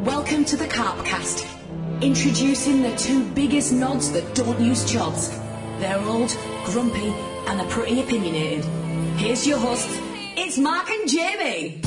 Welcome to the Carpcast. Introducing the two biggest nods that don't use chods. They're old, grumpy, and they're pretty opinionated. Here's your hosts, it's Mark and Jamie.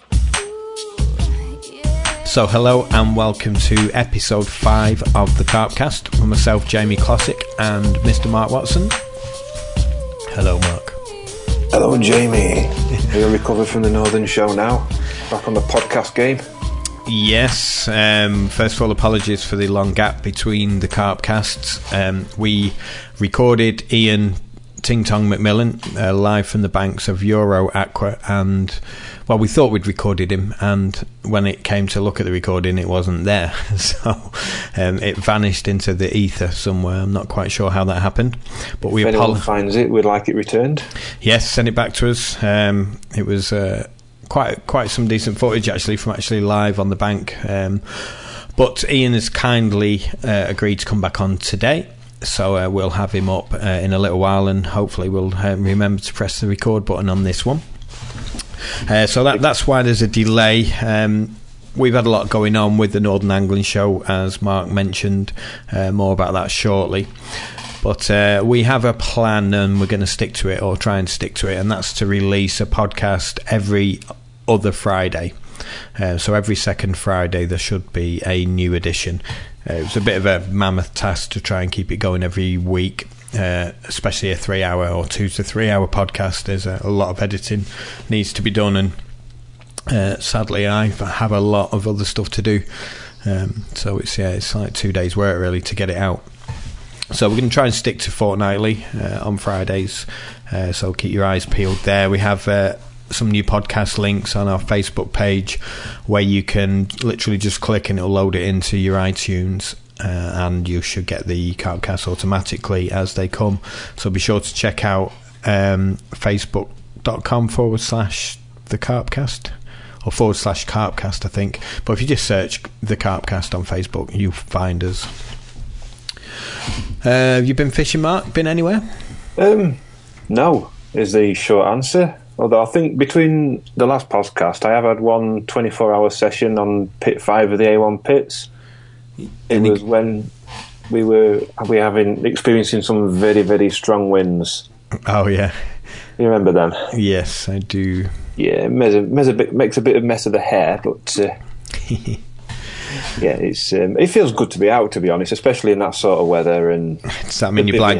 So hello and welcome to episode 5 of the Carpcast with myself, Jamie Classic, and Mr. Mark Watson. Hello, Mark. Hello, Jamie. Are you recovered from the Northern show now? Back on the podcast game? Yes. First of all, apologies for the long gap between the Carpcasts. We recorded Ian Ting Tong McMillan live from the banks of Euro Aqua, and well, we thought we'd recorded him, and when it came to look at the recording, it wasn't there. So it vanished into the ether somewhere. I'm not quite sure how that happened, but if anyone finds it, we'd like it returned. Yes, send it back to us. It was quite some decent footage from live on the bank, but Ian has kindly agreed to come back on today. So we'll have him up in a little while, and hopefully we'll remember to press the record button on this one. So that's why there's a delay. We've had a lot going on with the Northern Angling Show, as Mark mentioned. More about that shortly. But we have a plan, and we're going to stick to it, or try and stick to it, and that's to release a podcast every other Friday. So every second Friday there should be a new edition. It was a bit of a mammoth task to try and keep it going every week, especially a 3-hour or 2 to 3 hour podcast. There's a lot of editing needs to be done, and sadly I have a lot of other stuff to do. So it's like 2 days work really to get it out. So we're going to try and stick to fortnightly on Fridays. So keep your eyes peeled there. We have some new podcast links on our Facebook page where you can literally just click and it'll load it into your iTunes, and you should get the Carpcast automatically as they come. So be sure to check out facebook.com/the Carpcast, or /Carpcast, I think. But if you just search the Carpcast on Facebook, you'll find us. Have you been fishing, Mark? Been anywhere? No, is the short answer. Although I think between the last podcast, I have had one 24-hour session on pit 5 of the A1 pits. It was when we were experiencing some very, very strong winds. Oh, yeah. You remember them? Yes, I do. Yeah, it makes a bit of mess of the hair, but yeah, it feels good to be out, to be honest, especially in that sort of weather. And does that mean you're blind?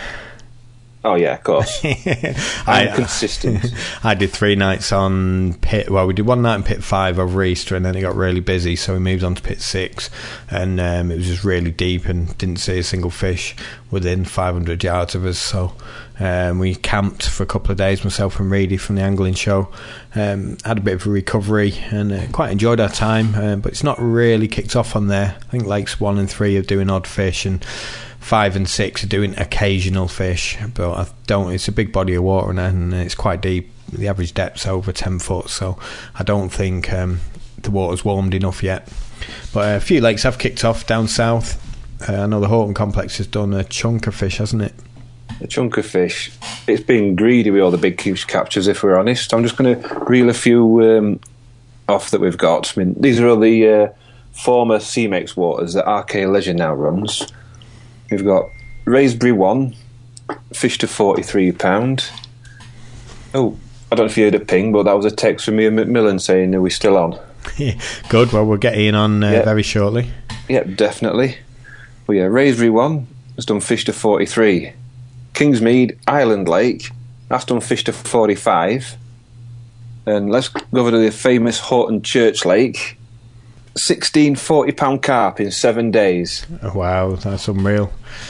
Oh yeah, of course. I'm consistent. I did 3 nights on pit. Well, we did one night in pit 5 over Easter, and then it got really busy, so we moved on to pit 6, and it was just really deep, and didn't see a single fish within 500 yards of us. So we camped for a couple of days, myself and Reedy from the Angling Show. Had a bit of a recovery, and quite enjoyed our time. But it's not really kicked off on there. I think lakes 1 and 3 are doing odd fish, and 5 and 6 are doing occasional fish, but it's a big body of water, and it's quite deep. The average depth's over 10 foot, so I don't think the water's warmed enough yet. But a few lakes have kicked off down south. I know the Horton Complex has done a chunk of fish, hasn't it? A chunk of fish. It's been greedy with all the big huge captures, if we're honest. I'm just going to reel a few off that we've got. I mean, these are all the former CMEX waters that RK Leisure now runs. We've got Raspberry 1, fish to £43. Oh, I don't know if you heard a ping, but that was a text from Ian McMillan saying, are we still on? Good, well, we'll get Ian on very shortly. Yep, definitely. Well, yeah, Raspberry 1 has done fish to 43. Kingsmead Island Lake, that's done fish to 45. And let's go over to the famous Horton Church Lake. 16 £40 carp in 7 days. Oh, wow, that's unreal.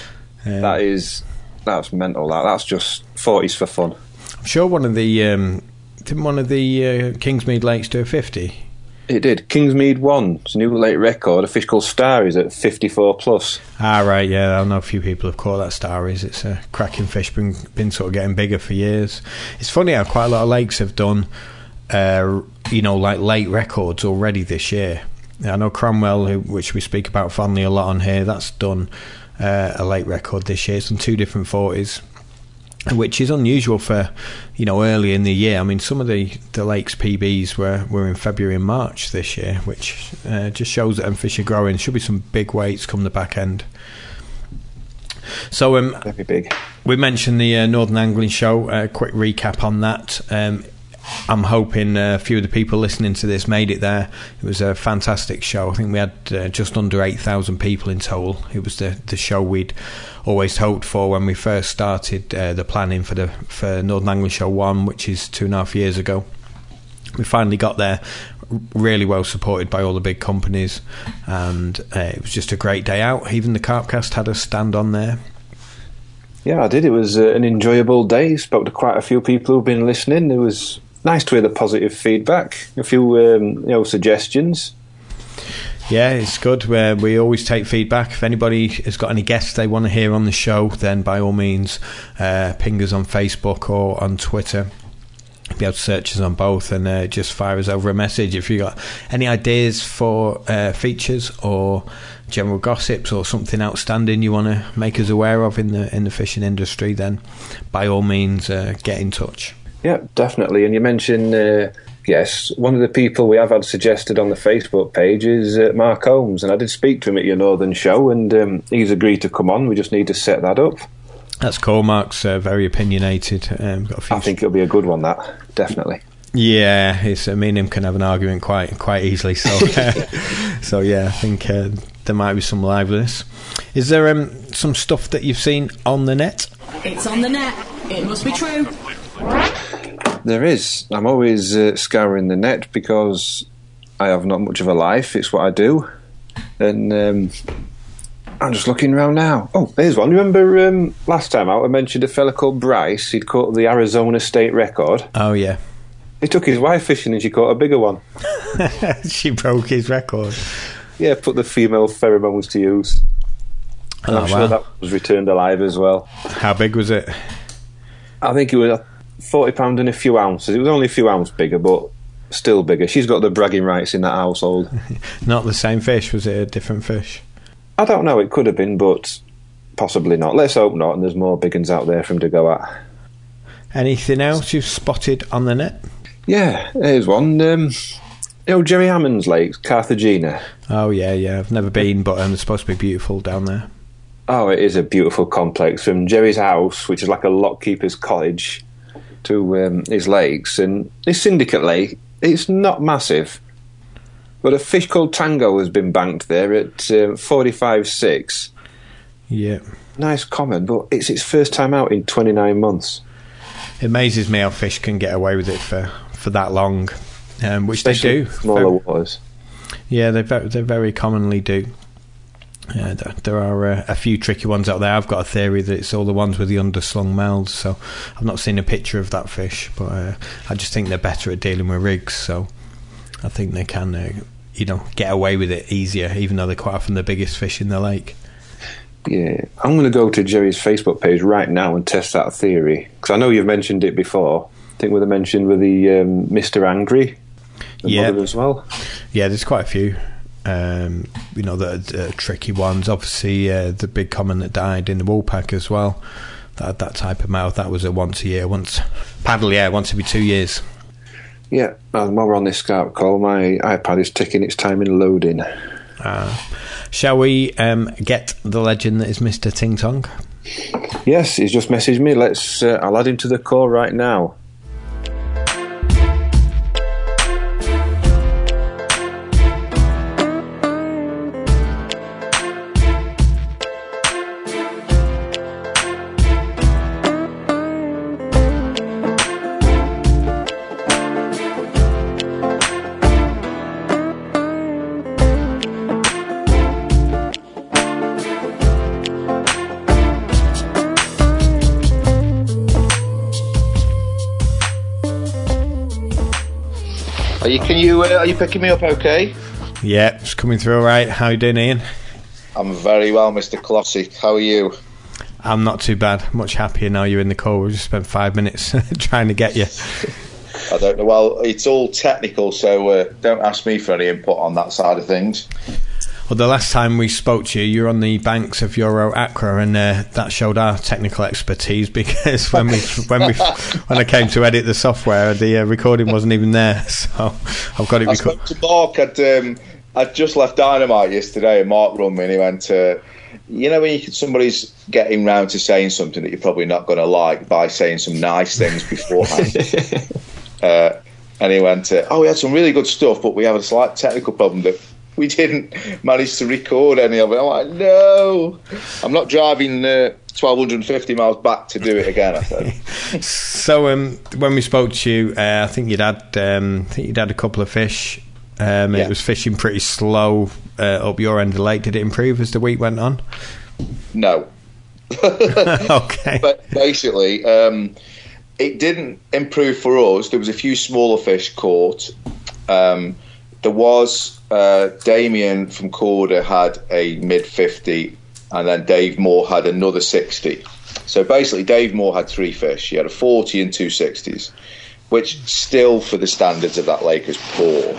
That's mental. That's just 40s for fun. I'm sure one of the Kingsmead lakes do a 50. It did. Kingsmead won. It's a new lake record. A fish called Starries at 54 plus. Right, yeah. I know a few people have caught that Starries. It's a cracking fish. Been sort of getting bigger for years. It's funny how quite a lot of lakes have done, like lake records already this year. I know Cromwell, which we speak about fondly a lot on here, that's done a late record this year. It's done 2 different 40s. which is unusual for, early in the year. I mean, some of the lakes PBs were in February and March this year, which just shows that them fish are growing. Should be some big weights come the back end. So very big. We mentioned the Northern Angling Show. Quick recap on that. I'm hoping a few of the people listening to this made it there. It was a fantastic show. I think we had just under 8,000 people in total. It was the show we'd always hoped for when we first started the planning for Northern Angling Show 1, which is 2.5 years ago. We finally got there, really well supported by all the big companies, and it was just a great day out. Even the Carpcast had a stand on there. Yeah, I did. It was an enjoyable day. Spoke to quite a few people who've been listening. It was nice to hear the positive feedback, a few suggestions. Yeah, it's good. We always take feedback. If anybody has got any guests they want to hear on the show, then by all means ping us on Facebook or on Twitter. You'll be able to search us on both and just fire us over a message if you got any ideas for features or general gossips or something outstanding you want to make us aware of in the fishing industry. Then by all means get in touch. Yeah, definitely. And you mentioned, yes, one of the people we have had suggested on the Facebook page is Mark Holmes. And I did speak to him at your Northern show, and he's agreed to come on. We just need to set that up. That's cool. Mark's very opinionated. Got a few I think it'll be a good one, that, definitely. Yeah, me and him can have an argument quite easily. So, so yeah, I think there might be some liveliness. Is there some stuff that you've seen on the net? It's on the net. It must be true. There is. I'm always scouring the net because I have not much of a life. It's what I do. And I'm just looking around now. Oh, there's one. Remember last time out I mentioned a fella called Bryce? He'd caught the Arizona state record. Oh, yeah. He took his wife fishing and she caught a bigger one. She broke his record. Yeah, put the female pheromones to use. And I'm sure that was returned alive as well. How big was it? I think it was 40 pound and a few ounces. It was only a few ounces bigger, but still bigger. She's got the bragging rights in that household. Not the same fish? Was it a different fish? I don't know. It could have been, but possibly not. Let's hope not, and there's more big ones out there for him to go at. Anything else you've spotted on the net? Yeah, here's one. Jerry Hammond's Lake, Cartagena. Oh, yeah. I've never been, but it's supposed to be beautiful down there. Oh, it is a beautiful complex. From Jerry's house, which is like a lockkeeper's cottage, to his lakes. And this Syndicate Lake, it's not massive, but a fish called Tango has been banked there at 45.6. Yeah. Nice comment, but it's its first time out in 29 months. It amazes me how fish can get away with it for that long, which especially they do. Smaller waters. Yeah, they very commonly do. There are a few tricky ones out there. I've got a theory that it's all the ones with the underslung mouths, so I've not seen a picture of that fish, but I just think they're better at dealing with rigs, so I think they can get away with it easier, even though they're quite often the biggest fish in the lake. Yeah, I'm going to go to Jerry's Facebook page right now and test that theory, because I know you've mentioned it before. I think we mentioned with the Mr. Angry, mother as well. Yeah, there's quite a few. The tricky ones. Obviously, the big common that died in the Woolpack as well. That type of mouth. That was a once every 2 years. Yeah, while we're on this Skype call, my iPad is taking its time in loading. Shall we get the legend that is Mr. Ting Tong? Yes, he's just messaged me. I'll add him to the call right now. Are you picking me up okay? Yeah, it's coming through all right. How are you doing, Ian? I'm very well, Mr. Colossy. How are you? I'm not too bad. Much happier now you're in the call. We just spent 5 minutes trying to get you. I don't know. Well, it's all technical, so don't ask me for any input on that side of things. Well, the last time we spoke to you, you were on the banks of Euro Aqua, and that showed our technical expertise, because when I came to edit the software, the recording wasn't even there. So I've got it. I spoke to Mark. I'd just left Dynamite yesterday, and Mark run me, and he went, when somebody's getting round to saying something that you're probably not going to like by saying some nice things beforehand. And he went, we had some really good stuff, but we have a slight technical problem that we didn't manage to record any of it. I'm like, no, I'm not driving 1,250 miles back to do it again, I said. So when we spoke to you, I think you'd had a couple of fish. It was fishing pretty slow up your end of the lake. Did it improve as the week went on? No. Okay. But basically, it didn't improve for us. There was a few smaller fish caught. There was Damien from Corder had a mid 50, and then Dave Moore had another 60. So basically, Dave Moore had 3 fish. He had a 40 and 2 60s, which still, for the standards of that lake, is poor.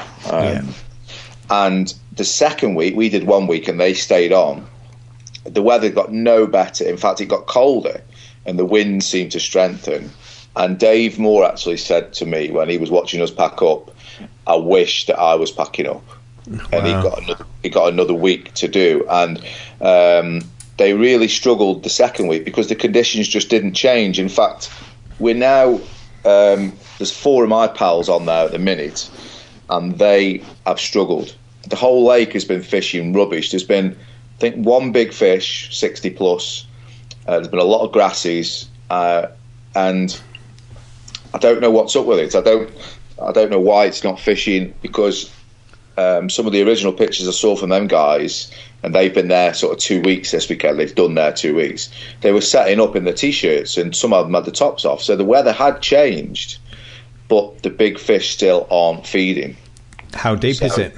And the second week, we did 1 week, and they stayed on. The weather got no better. In fact, it got colder, and the wind seemed to strengthen. And Dave Moore actually said to me when he was watching us pack up, I wish that I was packing up. Wow. And he got another week to do. And they really struggled the second week because the conditions just didn't change. In fact, we're now... there's 4 of my pals on there at the minute, and they have struggled. The whole lake has been fishing rubbish. There's been, I think, 1 big fish, 60 plus. There's been a lot of grasses, and I don't know what's up with it. I don't know why it's not fishing, because some of the original pictures I saw from them guys, and they've been there sort of 2 weeks this weekend. They've done their 2 weeks. They were setting up in the t-shirts, and some of them had the tops off. So the weather had changed, but the big fish still aren't feeding. How deep is it?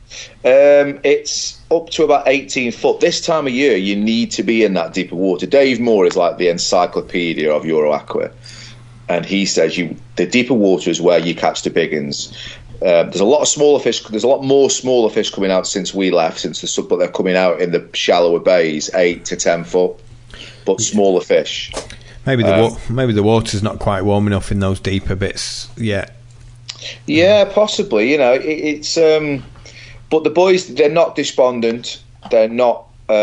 It's up to about 18 foot. This time of year, you need to be in that deeper water. Dave Moore is like the encyclopedia of Euro Aqua, and he says the deeper water is where you catch the big uns. There's a lot of smaller fish. There's a lot more smaller fish coming out since we left, but they're coming out in the shallower bays, 8 to 10 foot, but smaller fish. Maybe the water's not quite warm enough in those deeper bits yet. Yeah, possibly. It's. But the boys, they're not despondent. They're not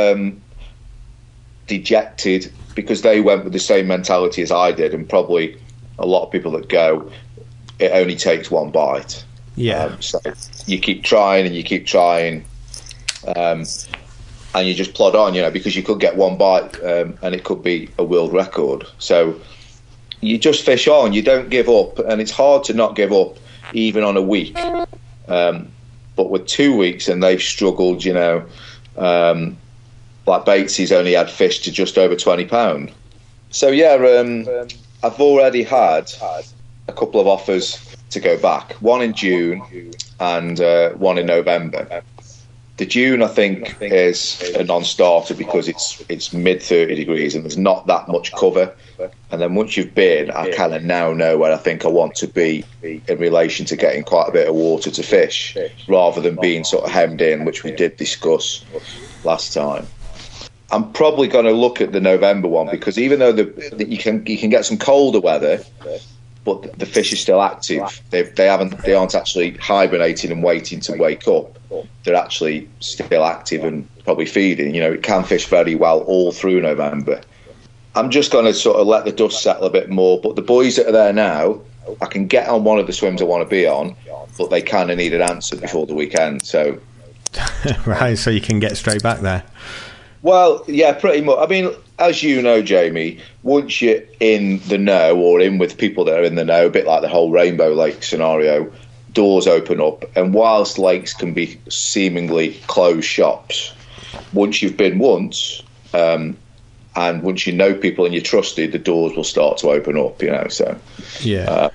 dejected, because they went with the same mentality as I did, and probably a lot of people that go, it only takes 1 bite. Yeah. So you keep trying and you keep trying, and you just plod on, because you could get 1 bite, and it could be a world record. So you just fish on. You don't give up, and it's hard to not give up even on a week. But with 2 weeks, and they've struggled, like Batesy's only had fish to just over £20. So I've already had a couple of offers to go back. 1 in June and 1 in November. The June, I think, is a non-starter because it's mid 30 degrees and there's not that much cover. And then once you've been, I kind of now know where I think I want to be in relation to getting quite a bit of water to fish, rather than being sort of hemmed in, which we did discuss last time. I'm probably going to look at the November one, because even though you can get some colder weather, but the fish is still active. They aren't actually hibernating and waiting to wake up. They're actually still active and probably feeding. It can fish very well all through November. I'm just going to sort of let the dust settle a bit more. But the boys that are there now, I can get on one of the swims I want to be on, but they kind of need an answer before the weekend. So, right, so you can get straight back there. Well, yeah, pretty much. I mean, as you know, Jamie, once you're in the know or in with people that are in the know, a bit like the whole Rainbow Lake scenario, doors open up. And whilst lakes can be seemingly closed shops, once you've been once, and once you know people and you're trusted, the doors will start to open up, So, yeah,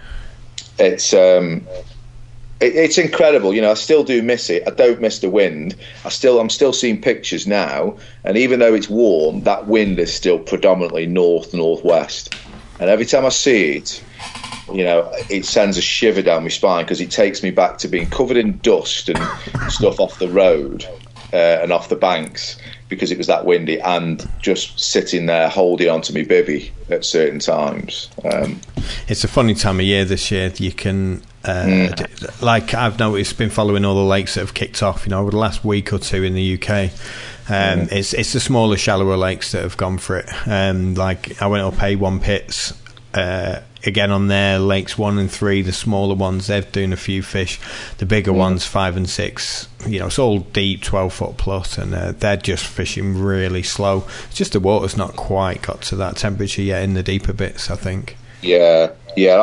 it's incredible. I still do miss it. I don't miss the wind. I'm still seeing pictures now, and even though it's warm, that wind is still predominantly northwest. And every time I see it, it sends a shiver down my spine, because it takes me back to being covered in dust and stuff off the road, and off the banks because it was that windy, and just sitting there holding onto me bivvy at certain times. It's a funny time of year this year. You can, like I've noticed, been following all the lakes that have kicked off, over the last week or two in the UK. It's the smaller, shallower lakes that have gone for it. Like I went up A1 pits, again on there, lakes 1 and 3, the smaller ones, they're doing a few fish. The bigger ones, 5 and 6, it's all deep, 12 foot plus, and they're just fishing really slow. It's just the water's not quite got to that temperature yet in the deeper bits, I think. Yeah.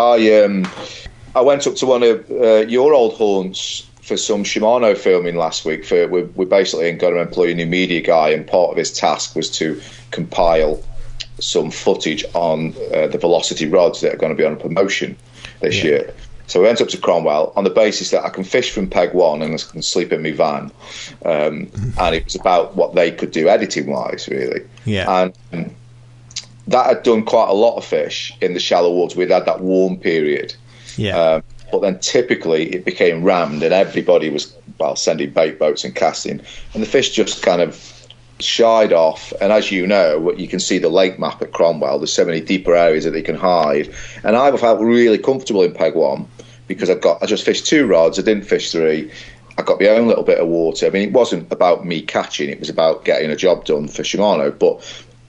I went up to one of your old haunts for some Shimano filming last week. We basically got to employ a new media guy, and part of his task was to compile some footage on the Velocity rods that are going to be on a promotion this year. So we went up to Cromwell on the basis that I can fish from peg 1 and I can sleep in my van, and it was about what they could do editing wise, really. And that had done quite a lot of fish in the shallow water. We'd had that warm period, but then typically it became rammed and everybody was sending bait boats and casting, and the fish just kind of shied off. And as you know, you can see the lake map at Cromwell, there's so many deeper areas that they can hide, and I felt really comfortable in peg 1 because I just fished 2 rods, I didn't fish 3, I got my own little bit of water. I mean, it wasn't about me catching, it was about getting a job done for Shimano, but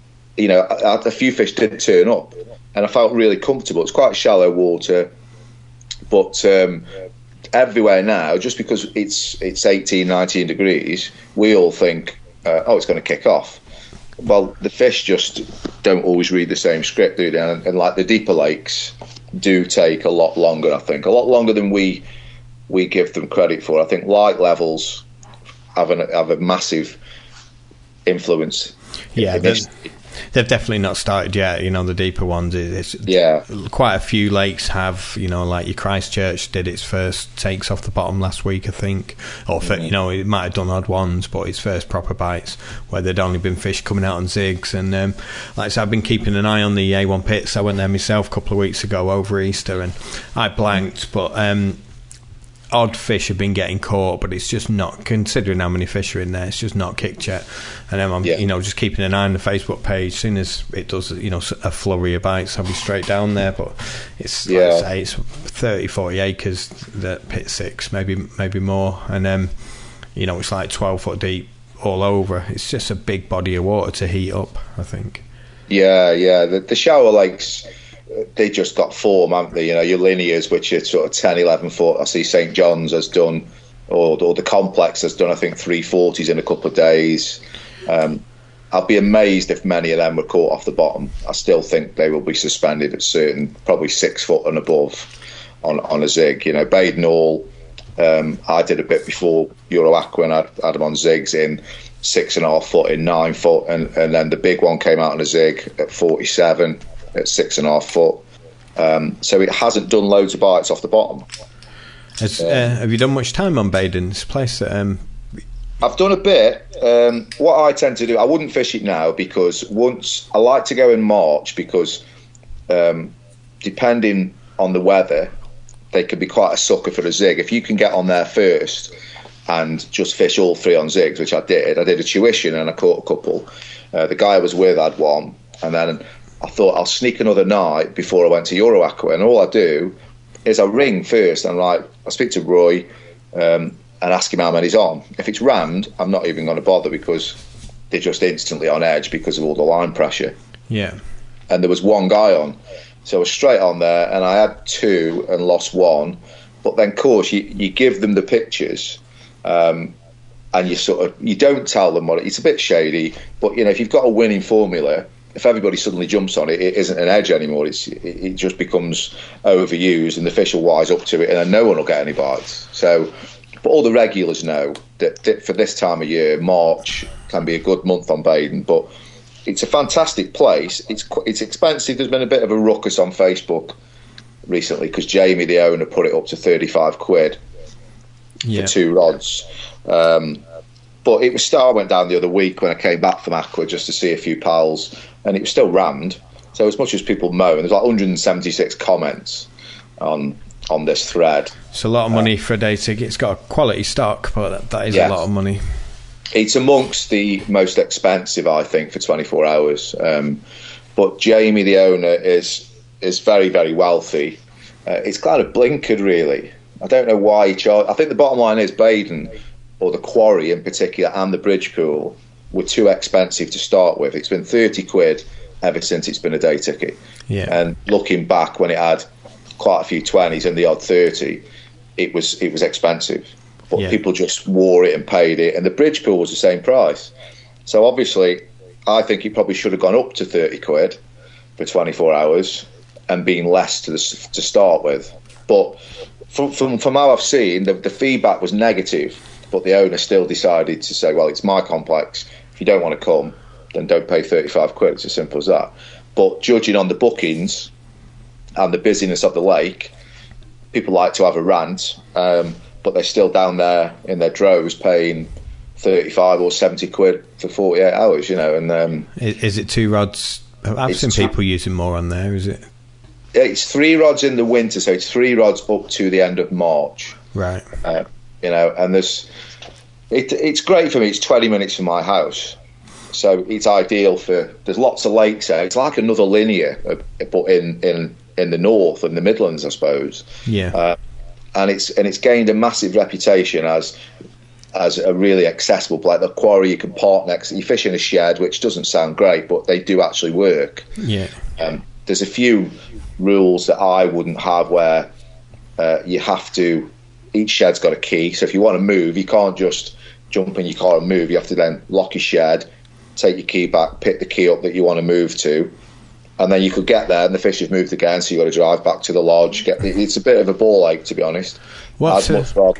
a few fish did turn up and I felt really comfortable. It's quite shallow water, but everywhere now, just because it's 18, 19 degrees, we all think it's going to kick off. Well, the fish just don't always read the same script, do they? And like the deeper lakes do take a lot longer, I think, a lot longer than we give them credit for. I think light levels have a massive influence. They've definitely not started yet. The deeper ones. Quite a few lakes have. Like your Christchurch did its first takes off the bottom last week, I think. Or it might have done odd ones, but its first proper bites where there'd only been fish coming out on zigs. And like I said, I've been keeping an eye on the A1 pits. I went there myself a couple of weeks ago over Easter, and I blanked, but odd fish have been getting caught, but it's just not, considering how many fish are in there, it's just not kicked yet. And then I'm just keeping an eye on the Facebook page. As soon as it does a flurry of bites, I'll be straight down there. But it's like I say, it's 30-40 acres, that pit 6, maybe more, and it's like 12 foot deep all over. It's just a big body of water to heat up, I think. The shallow lakes, they just got form, haven't they? Your linears, which are sort of 10, 11 foot. I see St John's has done, or the complex has done, I think, 340s in a couple of days. I'd be amazed if many of them were caught off the bottom. I still think they will be suspended at certain, probably 6 foot and above on a zig. Baden Hall, I did a bit before Euro Aqua, and I had them on zigs in 6.5 foot, in 9 foot, and then the big one came out on a zig at 47. At 6.5 foot, so it hasn't done loads of bites off the bottom. Have you done much time on Baden's place? I've done a bit. What I tend to do, I wouldn't fish it now because I like to go in March because depending on the weather, they can be quite a sucker for a zig. If you can get on there first and just fish all 3 on zigs, which I did a tuition and I caught a couple. The guy I was with had one, and then I thought I'll sneak another night before I went to Euro Aqua, and all I do is I ring first and I speak to Roy and ask him how many's on. If it's rammed, I'm not even going to bother because they're just instantly on edge because of all the line pressure. Yeah. And there was one guy on, so I was straight on there, and I had 2 and lost 1. But then, of course, you give them the pictures, and you don't tell them what it's a bit shady. But if you've got a winning formula, if everybody suddenly jumps on it, it isn't an edge anymore. It just becomes overused, and the fish will wise up to it, and then no one will get any bites. So, but all the regulars know that for this time of year, March can be a good month on Baden. But it's a fantastic place. It's expensive. There's been a bit of a ruckus on Facebook recently because Jamie, the owner, put it up to 35 quid for 2 rods. But it was still, I went down the other week when I came back from Aqua just to see a few pals, and it was still rammed. So as much as people moan, there's like 176 comments on this thread. It's a lot of money for a day ticket. It's got a quality stock, but that is a lot of money. It's amongst the most expensive, I think, for 24 hours. But Jamie, the owner, is very, very wealthy. It's kind of blinkered, really. I don't know why he charged. I think the bottom line is Baden, or the quarry in particular, and the bridge pool were too expensive to start with. It's been 30 quid ever since it's been a day ticket. Yeah. And looking back, when it had quite a few 20s and the odd 30, it was expensive. But people just wore it and paid it, and the bridge pool was the same price. So obviously, I think it probably should have gone up to 30 quid for 24 hours and been less to start with. But from how I've seen, the feedback was negative, but the owner still decided to say, well, it's my complex. If you don't want to come, then don't pay 35 quid. It's as simple as that. But judging on the bookings and the busyness of the lake, people like to have a rant, but they're still down there in their droves paying 35 or 70 quid for 48 hours, And is it 2 rods? I've seen people using more on there, is it? It's 3 rods in the winter, so it's 3 rods up to the end of March. Right. And it's great for me. It's 20 minutes from my house, so it's ideal for. There's lots of lakes there. It's like another Linear, but in the north and the Midlands, I suppose. Yeah. And it's gained a massive reputation as a really accessible place. The quarry you can park next. You fish in a shed, which doesn't sound great, but they do actually work. Yeah. There's a few rules that I wouldn't have where you have to. Each shed's got a key, so if you want to move, you can't just jump in your car and move. You have to then lock your shed, take your key back, pick the key up that you want to move to, and then you could get there and the fish have moved again, so you've got to drive back to the lodge. It's a bit of a ball ache, to be honest. What's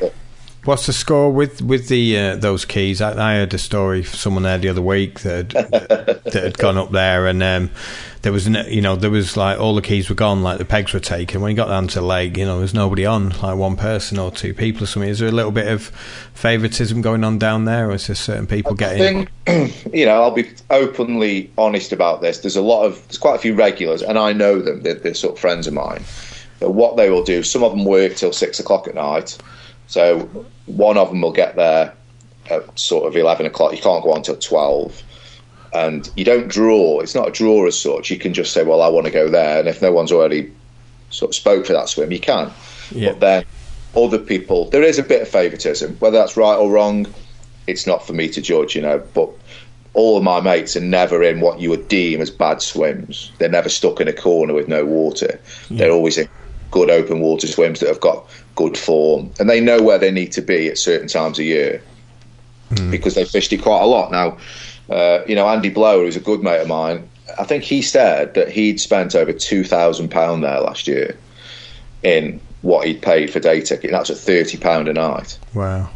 the score with the those keys? I heard a story from someone there the other week that had gone up there, and there was like all the keys were gone, like the pegs were taken. When you got down to the lake, there's nobody on, like one person or 2 people or something. Is there a little bit of favouritism going on down there, or is there certain people getting? I think, I'll be openly honest about this. There's quite a few regulars, and I know them. They're sort of friends of mine. But what they will do, some of them work till 6 o'clock at night. So one of them will get there at sort of 11 o'clock. You can't go on till 12. And you don't draw. It's not a draw as such. You can just say, well, I want to go there. And if no one's already sort of spoke for that swim, you can. Yeah. But then other people, there is a bit of favouritism. Whether that's right or wrong, it's not for me to judge, But all of my mates are never in what you would deem as bad swims. They're never stuck in a corner with no water. Yeah. They're always in good open water swims that have got good form, and they know where they need to be at certain times of year because they fished it quite a lot. Now, Andy Blower, who's a good mate of mine, I think he said that he'd spent over £2,000 there last year in what he'd paid for day ticket, and that's at £30 a night. Wow.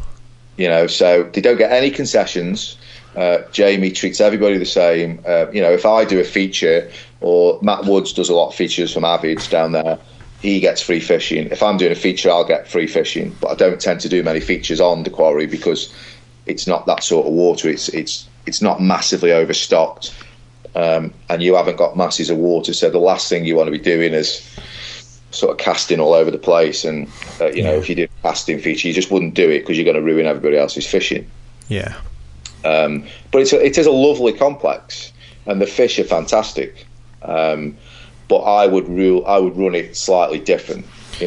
So they don't get any concessions. Jamie treats everybody the same. If I do a feature, or Matt Woods does a lot of features from Avids down there, he gets free fishing. If I'm doing a feature, I'll get free fishing. But I don't tend to do many features on the quarry because it's not that sort of water. It's not massively overstocked, and you haven't got masses of water. So the last thing you want to be doing is sort of casting all over the place. And if you did a casting feature, you just wouldn't do it because you're going to ruin everybody else's fishing. Yeah. But it is a lovely complex, and the fish are fantastic. But I would run it slightly different,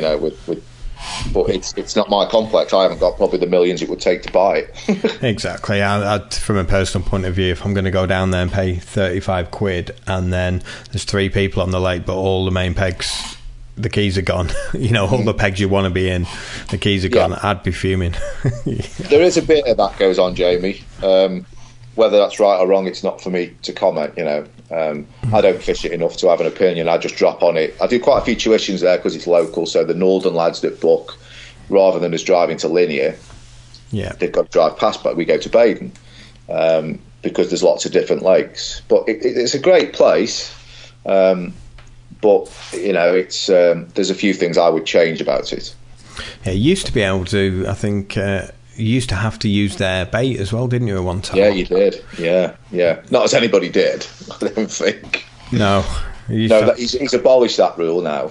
but it's not my complex. I haven't got probably the millions it would take to buy it. Exactly. From a personal point of view, if I'm going to go down there and pay 35 quid and then there's 3 people on the lake, but all the main pegs, the keys are gone, all the pegs you want to be in, the keys are gone, I'd be fuming. There is a bit of that goes on, Jamie. Whether that's right or wrong, it's not for me to comment. I don't fish it enough to have an opinion. I just drop on it. I do quite a few tuitions there because it's local. So the northern lads that book, rather than us driving to Linear, they've got to drive past. But we go to Baden because there's lots of different lakes. But it's a great place. But it's there's a few things I would change about it. Yeah, you used to be able to. I think. You used to have to use their bait as well, didn't you, at one time? Yeah, you did. Yeah. Not as anybody did, I don't think. No. He's abolished that rule now.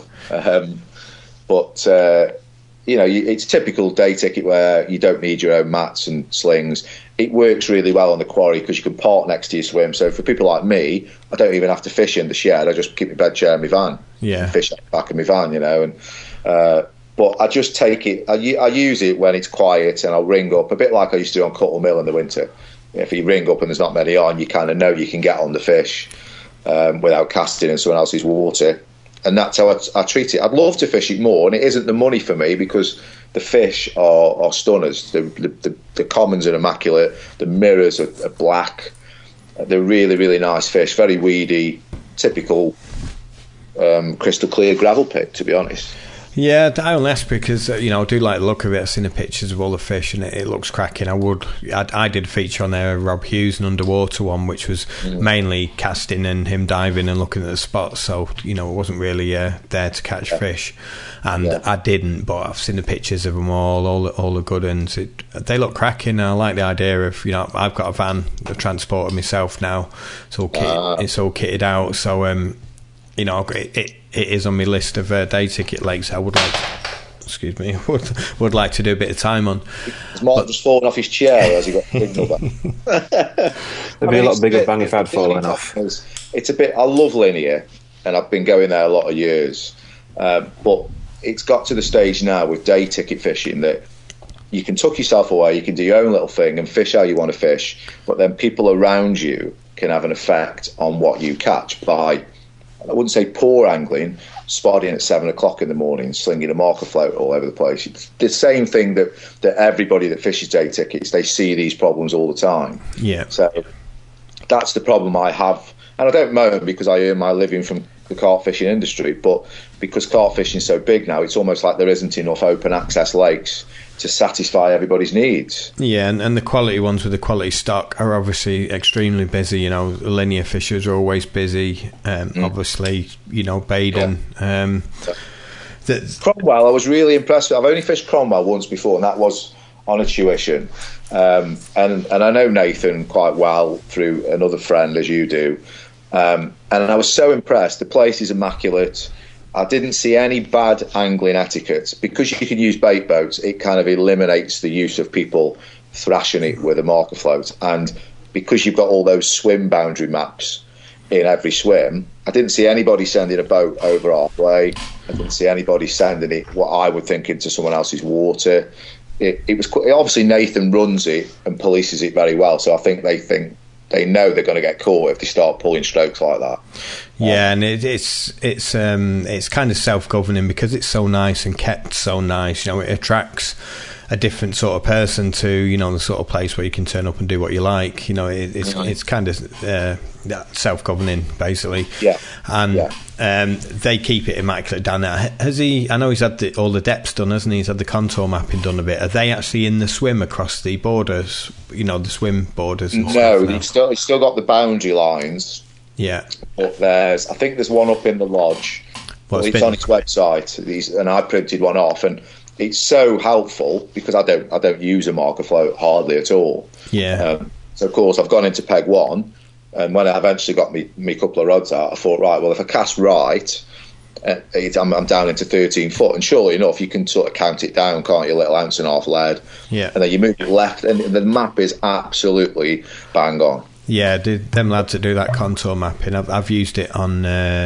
It's typical day ticket where you don't need your own mats and slings. it works really well on the quarry because you can park next to your swim. So for people like me, I don't even have to fish in the shed. I just keep my bed chair in my van. Yeah. Fish at the back of my van, you know. And but I just take it. I use it when it's quiet, and I'll ring up a bit like I used to do on Cuttle Mill in the winter. If you ring up and there's not many on, you kind of know you can get on the fish without casting in someone else's water. And that's how I treat it. I'd love to fish it more, and it isn't the money for me because the fish are stunners. The commons are immaculate. The mirrors are black. They're really, really nice fish. Very weedy, typical crystal clear gravel pit, to be honest. Yeah, I only ask because I do like the look of it. I've seen the pictures of all the fish, and it looks cracking. I did a feature on there, Rob Hughes, an underwater one, which was mainly casting and him diving and looking at the spots. So it wasn't really there to catch fish, and I didn't. But I've seen the pictures of them all the good ones. They look cracking. And I like the idea of I've got a van, a transporter myself now. It's all kitted out. So it is on my list of day ticket lakes I would like to do a bit of time on. Has Mark just fallen off his chair, or has he got a signal back? There'd be a lot bigger bang if I'd fallen off. It's a bit. I love Linear, and I've been going there a lot of years, but it's got to the stage now with day ticket fishing that you can tuck yourself away, you can do your own little thing and fish how you want to fish, but then people around you can have an effect on what you catch by, I wouldn't say poor angling, spotting at 7 o'clock in the morning, slinging a marker float all over the place. It's the same thing that everybody that fishes day tickets, they see these problems all the time. Yeah. So that's the problem I have. And I don't moan because I earn my living from the carp fishing industry, but because carp fishing is so big now, it's almost like there isn't enough open access lakes to satisfy everybody's needs. Yeah, and the quality ones with the quality stock are obviously extremely busy. Linear fishers are always busy. Obviously, Baden. Cromwell, I was really impressed with. I've only fished Cromwell once before, and that was on a tuition. And I know Nathan quite well through another friend, as you do. And I was so impressed. The place is immaculate. I didn't see any bad angling etiquette. Because you can use bait boats, it kind of eliminates the use of people thrashing it with a marker float. And because you've got all those swim boundary maps in every swim, I didn't see anybody sending a boat over halfway. I didn't see anybody sending it what I would think into someone else's water. It was obviously Nathan runs it and polices it very well, so I think they know they're going to get caught if they start pulling strokes like that. Yeah, and it's kind of self-governing because it's so nice and kept so nice. It attracts a different sort of person to the sort of place where you can turn up and do what you like. It's kind of self-governing basically. Yeah, and they keep it immaculate down there. Has he? I know he's had all the depths done, hasn't he? He's had the contour mapping done a bit. Are they actually in the swim across the borders? The swim borders. And no, he's still got the boundary lines. Yeah, but I think there's one up in the lodge. It's on his website, and I printed one off, and it's so helpful because I don't use a marker float hardly at all. Yeah. So of course I've gone into peg 1, and when I eventually got me couple of rods out, I thought, right, well, if I cast right, I'm down into 13 foot, and surely enough you can sort of count it down, can't you? A little ounce and a half lead. Yeah. And then you move it left, and the map is absolutely bang on. Yeah, them lads that do that contour mapping, I've used it on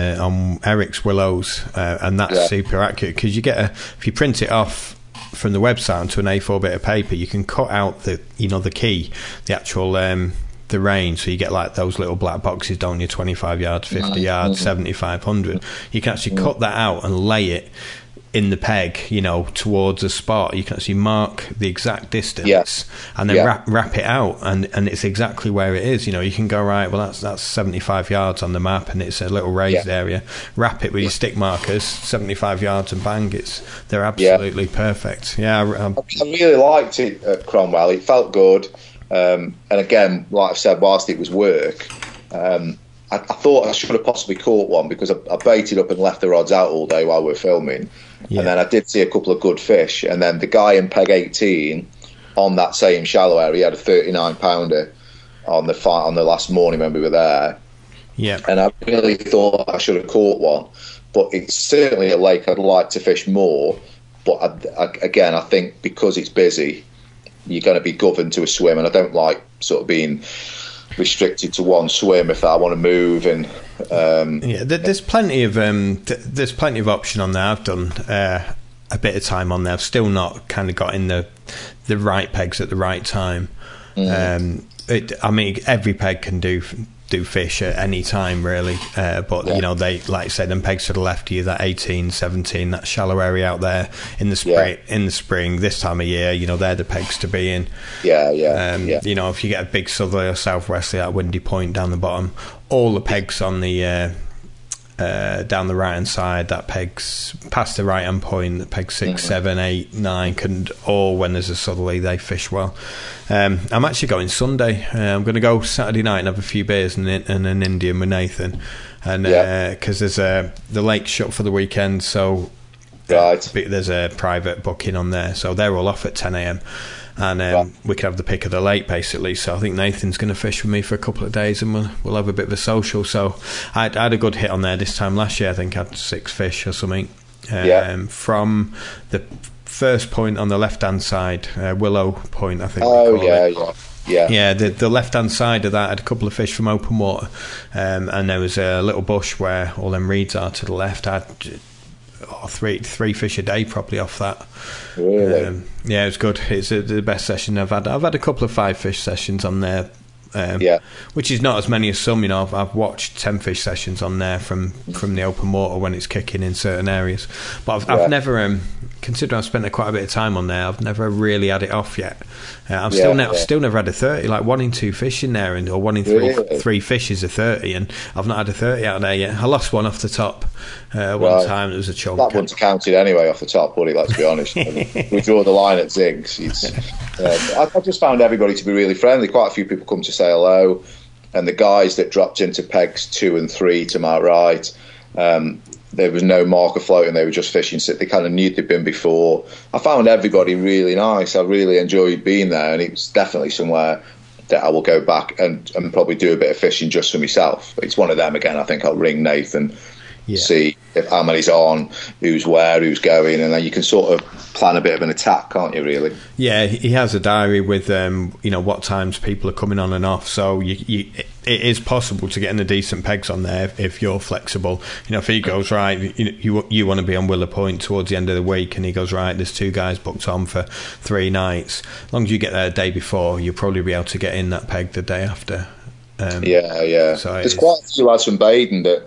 Eric's Willows, and that's super accurate because if you print it off from the website onto an A4 bit of paper, you can cut out the key, the actual the range, so you get like those little black boxes, don't you? 25 yards, 50 yards, 75, 100. You can actually cut that out and lay it in the peg, towards a spot. You can actually mark the exact distance and then wrap it out, and it's exactly where it is. You can go, right, well, that's 75 yards on the map, and it's a little raised area. Wrap it with your stick markers, 75 yards, and bang, they're absolutely perfect. I really liked it at Cromwell. It felt good, and again, like I've said, whilst it was work, I thought I should have possibly caught one because I baited up and left the rods out all day while we were filming. And then I did see a couple of good fish. And then the guy in peg 18 on that same shallow area, he had a 39 pounder on the last morning when we were there. Yeah. And I really thought I should have caught one. But it's certainly a lake I'd like to fish more. But again, I think because it's busy, you're going to be governed to a swim, and I don't like sort of being restricted to one swim if I want to move. And there's plenty of option on there. I've done a bit of time on there. I've still not kind of got in the right pegs at the right time. Every peg can do fish at any time really, but they, like you say, them pegs to the left of you, that 18, 17, that shallow area out there in the spring, this time of year, they're the pegs to be in. If you get a big southerly or southwesterly at Windy Point down the bottom, all the pegs on the down the right hand side, that pegs past the right hand point, the peg 6, 7, 8, 9 can all, when there's a southerly, they fish well. I'm actually going Sunday. I'm going to go Saturday night and have a few beers and an Indian with Nathan, and because there's the lake's shut for the weekend, so there's a private booking on there, so they're all off at 10 a.m. and we can have the pick of the lake basically. So I think Nathan's going to fish with me for a couple of days, and we'll have a bit of a social. So I had a good hit on there this time last year. I think I had 6 fish or something from the first point on the left hand side, Willow Point, I think. The left hand side of that had a couple of fish from open water, and there was a little bush where all them reeds are to the left. I had three fish a day probably off that. Really? It was good. It's the best session I've had. I've had a couple of 5 fish sessions on there, which is not as many as some. I've watched 10 fish sessions on there from the open water when it's kicking in certain areas, but I've never considering I've spent quite a bit of time on there, I've never really had it off yet. I've still never had a 30, like 1 in 2 fish in there, or 1 in 3 fish is a 30, and I've not had a 30 out there yet. I lost one off the top one time. It was a chunk. That one's counted anyway off the top, would it? Let's be honest. We draw the line at zigs. I just found everybody to be really friendly. Quite a few people come to say hello, and the guys that dropped into pegs 2 and 3 to my right, there was no marker floating. They were just fishing. So they kind of knew they'd been before. I found everybody really nice. I really enjoyed being there, and it's definitely somewhere that I will go back and probably do a bit of fishing just for myself. It's one of them again. I think I'll ring Nathan, see if how many's on, who's where, who's going, and then you can sort of plan a bit of an attack, can't you, really? Yeah, he has a diary with what times people are coming on and off, so it is possible to get in the decent pegs on there if you're flexible. If he goes, right, you want to be on Willow Point towards the end of the week, and he goes, right, there's 2 guys booked on for 3 nights, as long as you get there the day before, you'll probably be able to get in that peg the day after. So there's quite a few lads from Baden that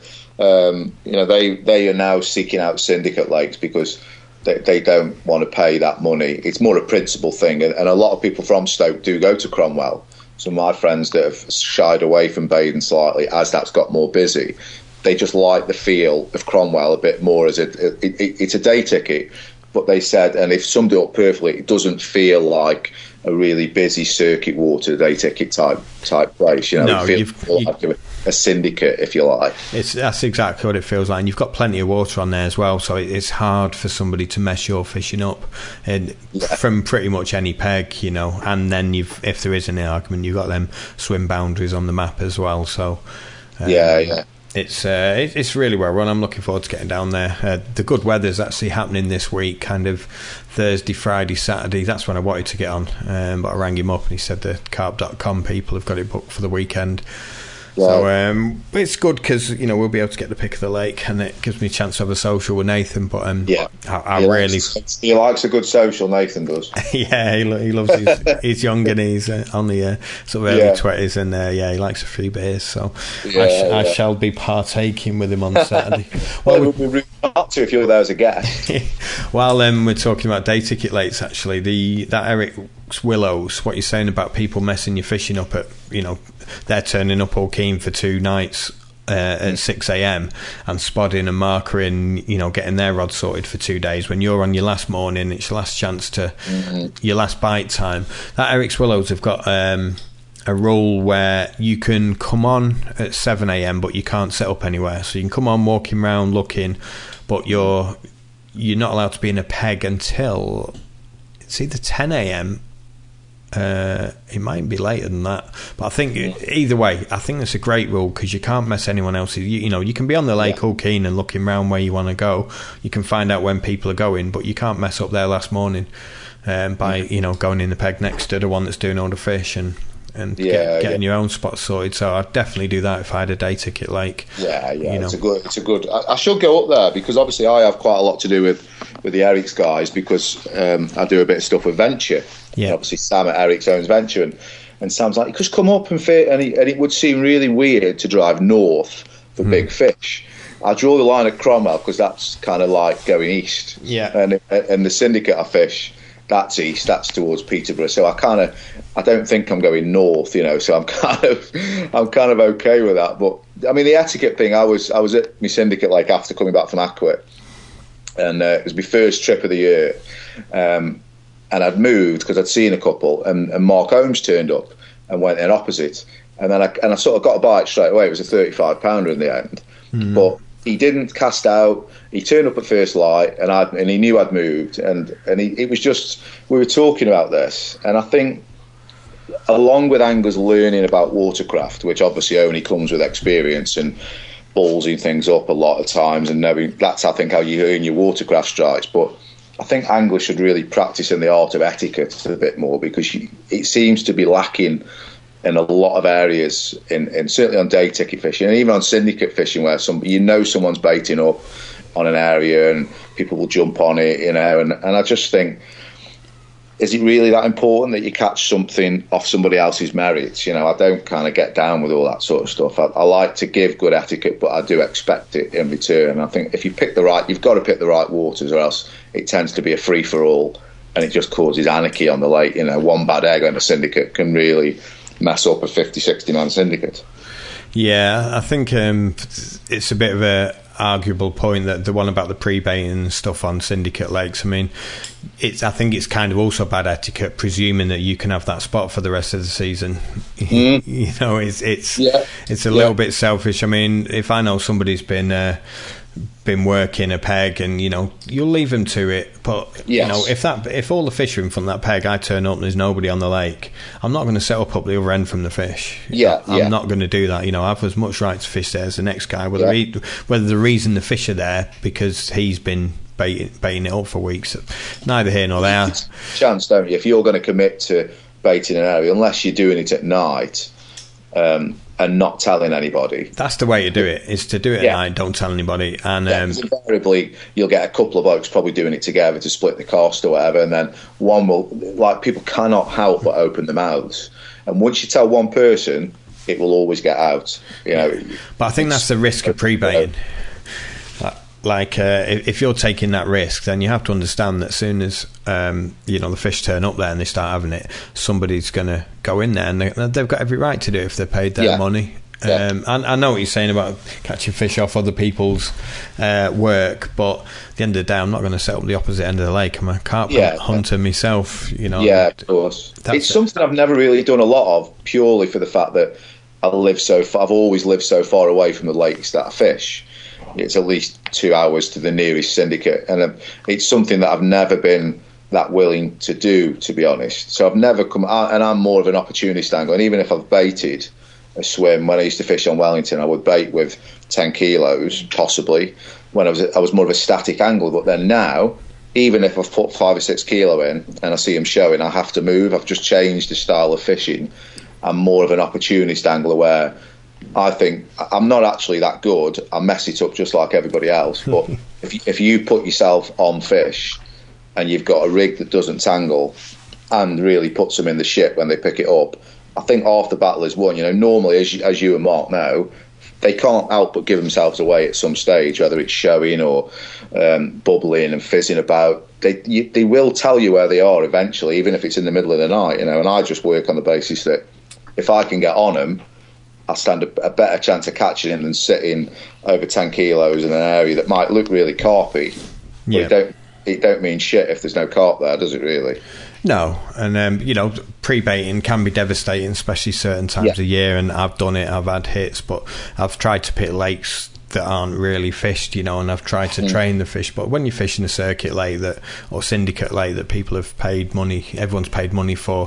they are now seeking out syndicate lakes because they don't want to pay that money. It's more a principle thing, and a lot of people from Stoke do go to Cromwell. Some of my friends that have shied away from Baden slightly as that's got more busy, they just like the feel of Cromwell a bit more as it's a day ticket. But they said, and if summed it up perfectly, it doesn't feel like a really busy circuit water day ticket type place. It feels like a syndicate, if you like. That's exactly what it feels like. And you've got plenty of water on there as well, so it's hard for somebody to mess your fishing up from pretty much any peg, And then if there is any argument, you've got them swim boundaries on the map as well. So It's really well run. I'm looking forward to getting down there. The good weather's actually happening this week, kind of Thursday, Friday, Saturday. That's when I wanted to get on, but I rang him up and he said the carp.com people have got it booked for the weekend. Right. So it's good because we'll be able to get the pick of the lake, and it gives me a chance to have a social with Nathan. But he likes a good social. Nathan does. Yeah, he loves he's young and he's on the sort of early 20s, and he likes a few beers. So I shall be partaking with him on Saturday. Well, we'll be up to if you're there as a guest. While we're talking about day ticket lates, actually, that Eric's Willows, what you're saying about people messing your fishing up at they're turning up all keen for 2 nights at 6 a.m. and spodding and markering, getting their rod sorted for 2 days. When you're on your last morning, it's your last chance to your last bite time. That Eric's Willows have got a rule where you can come on at 7 a.m. but you can't set up anywhere. So you can come on walking around looking, but you're not allowed to be in a peg until it's either 10 a.m. It might be later than that, but I think either way, I think that's a great rule because you can't mess anyone else. You can be on the lake all keen and looking around where you want to go. You can find out when people are going, but you can't mess up their last morning. by going in the peg next to the one that's doing all the fish and getting your own spot sorted. So I'd definitely do that if I had a day ticket lake. It's a good. I should go up there because obviously I have quite a lot to do with the Eric's guys because I do a bit of stuff with Venture. Yeah. Obviously Sam at Eric's owns Venture, and Sam's like, just come up and fit, and it would seem really weird to drive north for big fish. I draw the line at Cromwell because that's kind of like going east. Yeah. And the Syndicate I fish, that's east, that's towards Peterborough. So I don't think I'm going north, so I'm kind of okay with that. But I mean, the etiquette thing, I was at my Syndicate Lake after coming back from Aquit, and it was my first trip of the year. And I'd moved because I'd seen a couple, and Mark Holmes turned up and went in opposite. And then I sort of got a bite straight away. It was a 35 pounder in the end. But he didn't cast out. He turned up at first light, and he knew I'd moved, and it was just, we were talking about this, and I think along with anglers learning about watercraft, which obviously only comes with experience and ballsing things up a lot of times, and knowing that's I think how you earn your watercraft stripes. But I think anglers should really practice in the art of etiquette a bit more because it seems to be lacking in a lot of areas, in certainly on day ticket fishing and even on syndicate fishing, where someone's baiting up on an area and people will jump on it, and I just think, is it really that important that you catch something off somebody else's merits? I don't kind of get down with all that sort of stuff. I like to give good etiquette, but I do expect it in return. I think if you've got to pick the right waters, or else it tends to be a free for all, and it just causes anarchy on the lake. One bad egg on a syndicate can really mess up a 50-60 man syndicate. Yeah, I think it's a bit of a arguable point, that the one about the pre-baiting and stuff on syndicate lakes. I mean, I think it's kind of also bad etiquette presuming that you can have that spot for the rest of the season. It's a little bit selfish. I mean, if I know somebody's been working a peg, and you'll leave them to it, but if all the fish are in front of that peg, I turn up and there's nobody on the lake, I'm not going to set up the other end from the fish. I'm not going to do that. I have as much right to fish there as the next guy, whether the reason the fish are there because he's been baiting it up for weeks, neither here nor there. Chance, don't you, if you're going to commit to baiting an area, unless you're doing it at night and not telling anybody. That's the way to do it, is to do it at night, don't tell anybody. And invariably you'll get a couple of blokes probably doing it together to split the cost or whatever, and then one will, people cannot help but open their mouths, and once you tell one person, it will always get out. But I think that's the risk of pre-baiting. If you're taking that risk, then you have to understand that as soon as the fish turn up there and they start having it, somebody's going to go in there, and they've got every right to do it if they're paid their money. And I know what you're saying about catching fish off other people's work, but at the end of the day, I'm not going to set up the opposite end of the lake. I'm a carp hunter myself. Of course. It's something I've never really done a lot of, purely for the fact that I've always lived so far away from the lakes that I fish. It's at least 2 hours to the nearest syndicate, and it's something that I've never been that willing to do, to be honest. So I've never come out, and I'm more of an opportunist angler. And even if I've baited a swim, when I used to fish on Wellington, I would bait with 10 kilos, possibly. When I was more of a static angler, but then now, even if I've put 5 or 6 kilo in and I see them showing, I have to move. I've just changed the style of fishing. I'm more of an opportunist angler, where I think I'm not actually that good. I mess it up just like everybody else. But if you put yourself on fish and you've got a rig that doesn't tangle and really puts them in the ship when they pick it up, I think half the battle is won. Normally, as you and Mark know, they can't help but give themselves away at some stage, whether it's showing or bubbling and fizzing about. They will tell you where they are eventually, even if it's in the middle of the night. And I just work on the basis that if I can get on them, I stand a better chance of catching him than sitting over 10 kilos in an area that might look really carpy. But it don't mean shit if there's no carp there, does it really? No, and pre-baiting can be devastating, especially certain times of year, and I've done it, I've had hits, but I've tried to pick lakes that aren't really fished, and I've tried to train the fish. But when you're fishing a circuit lake or syndicate lake that people have paid money, everyone's paid money for,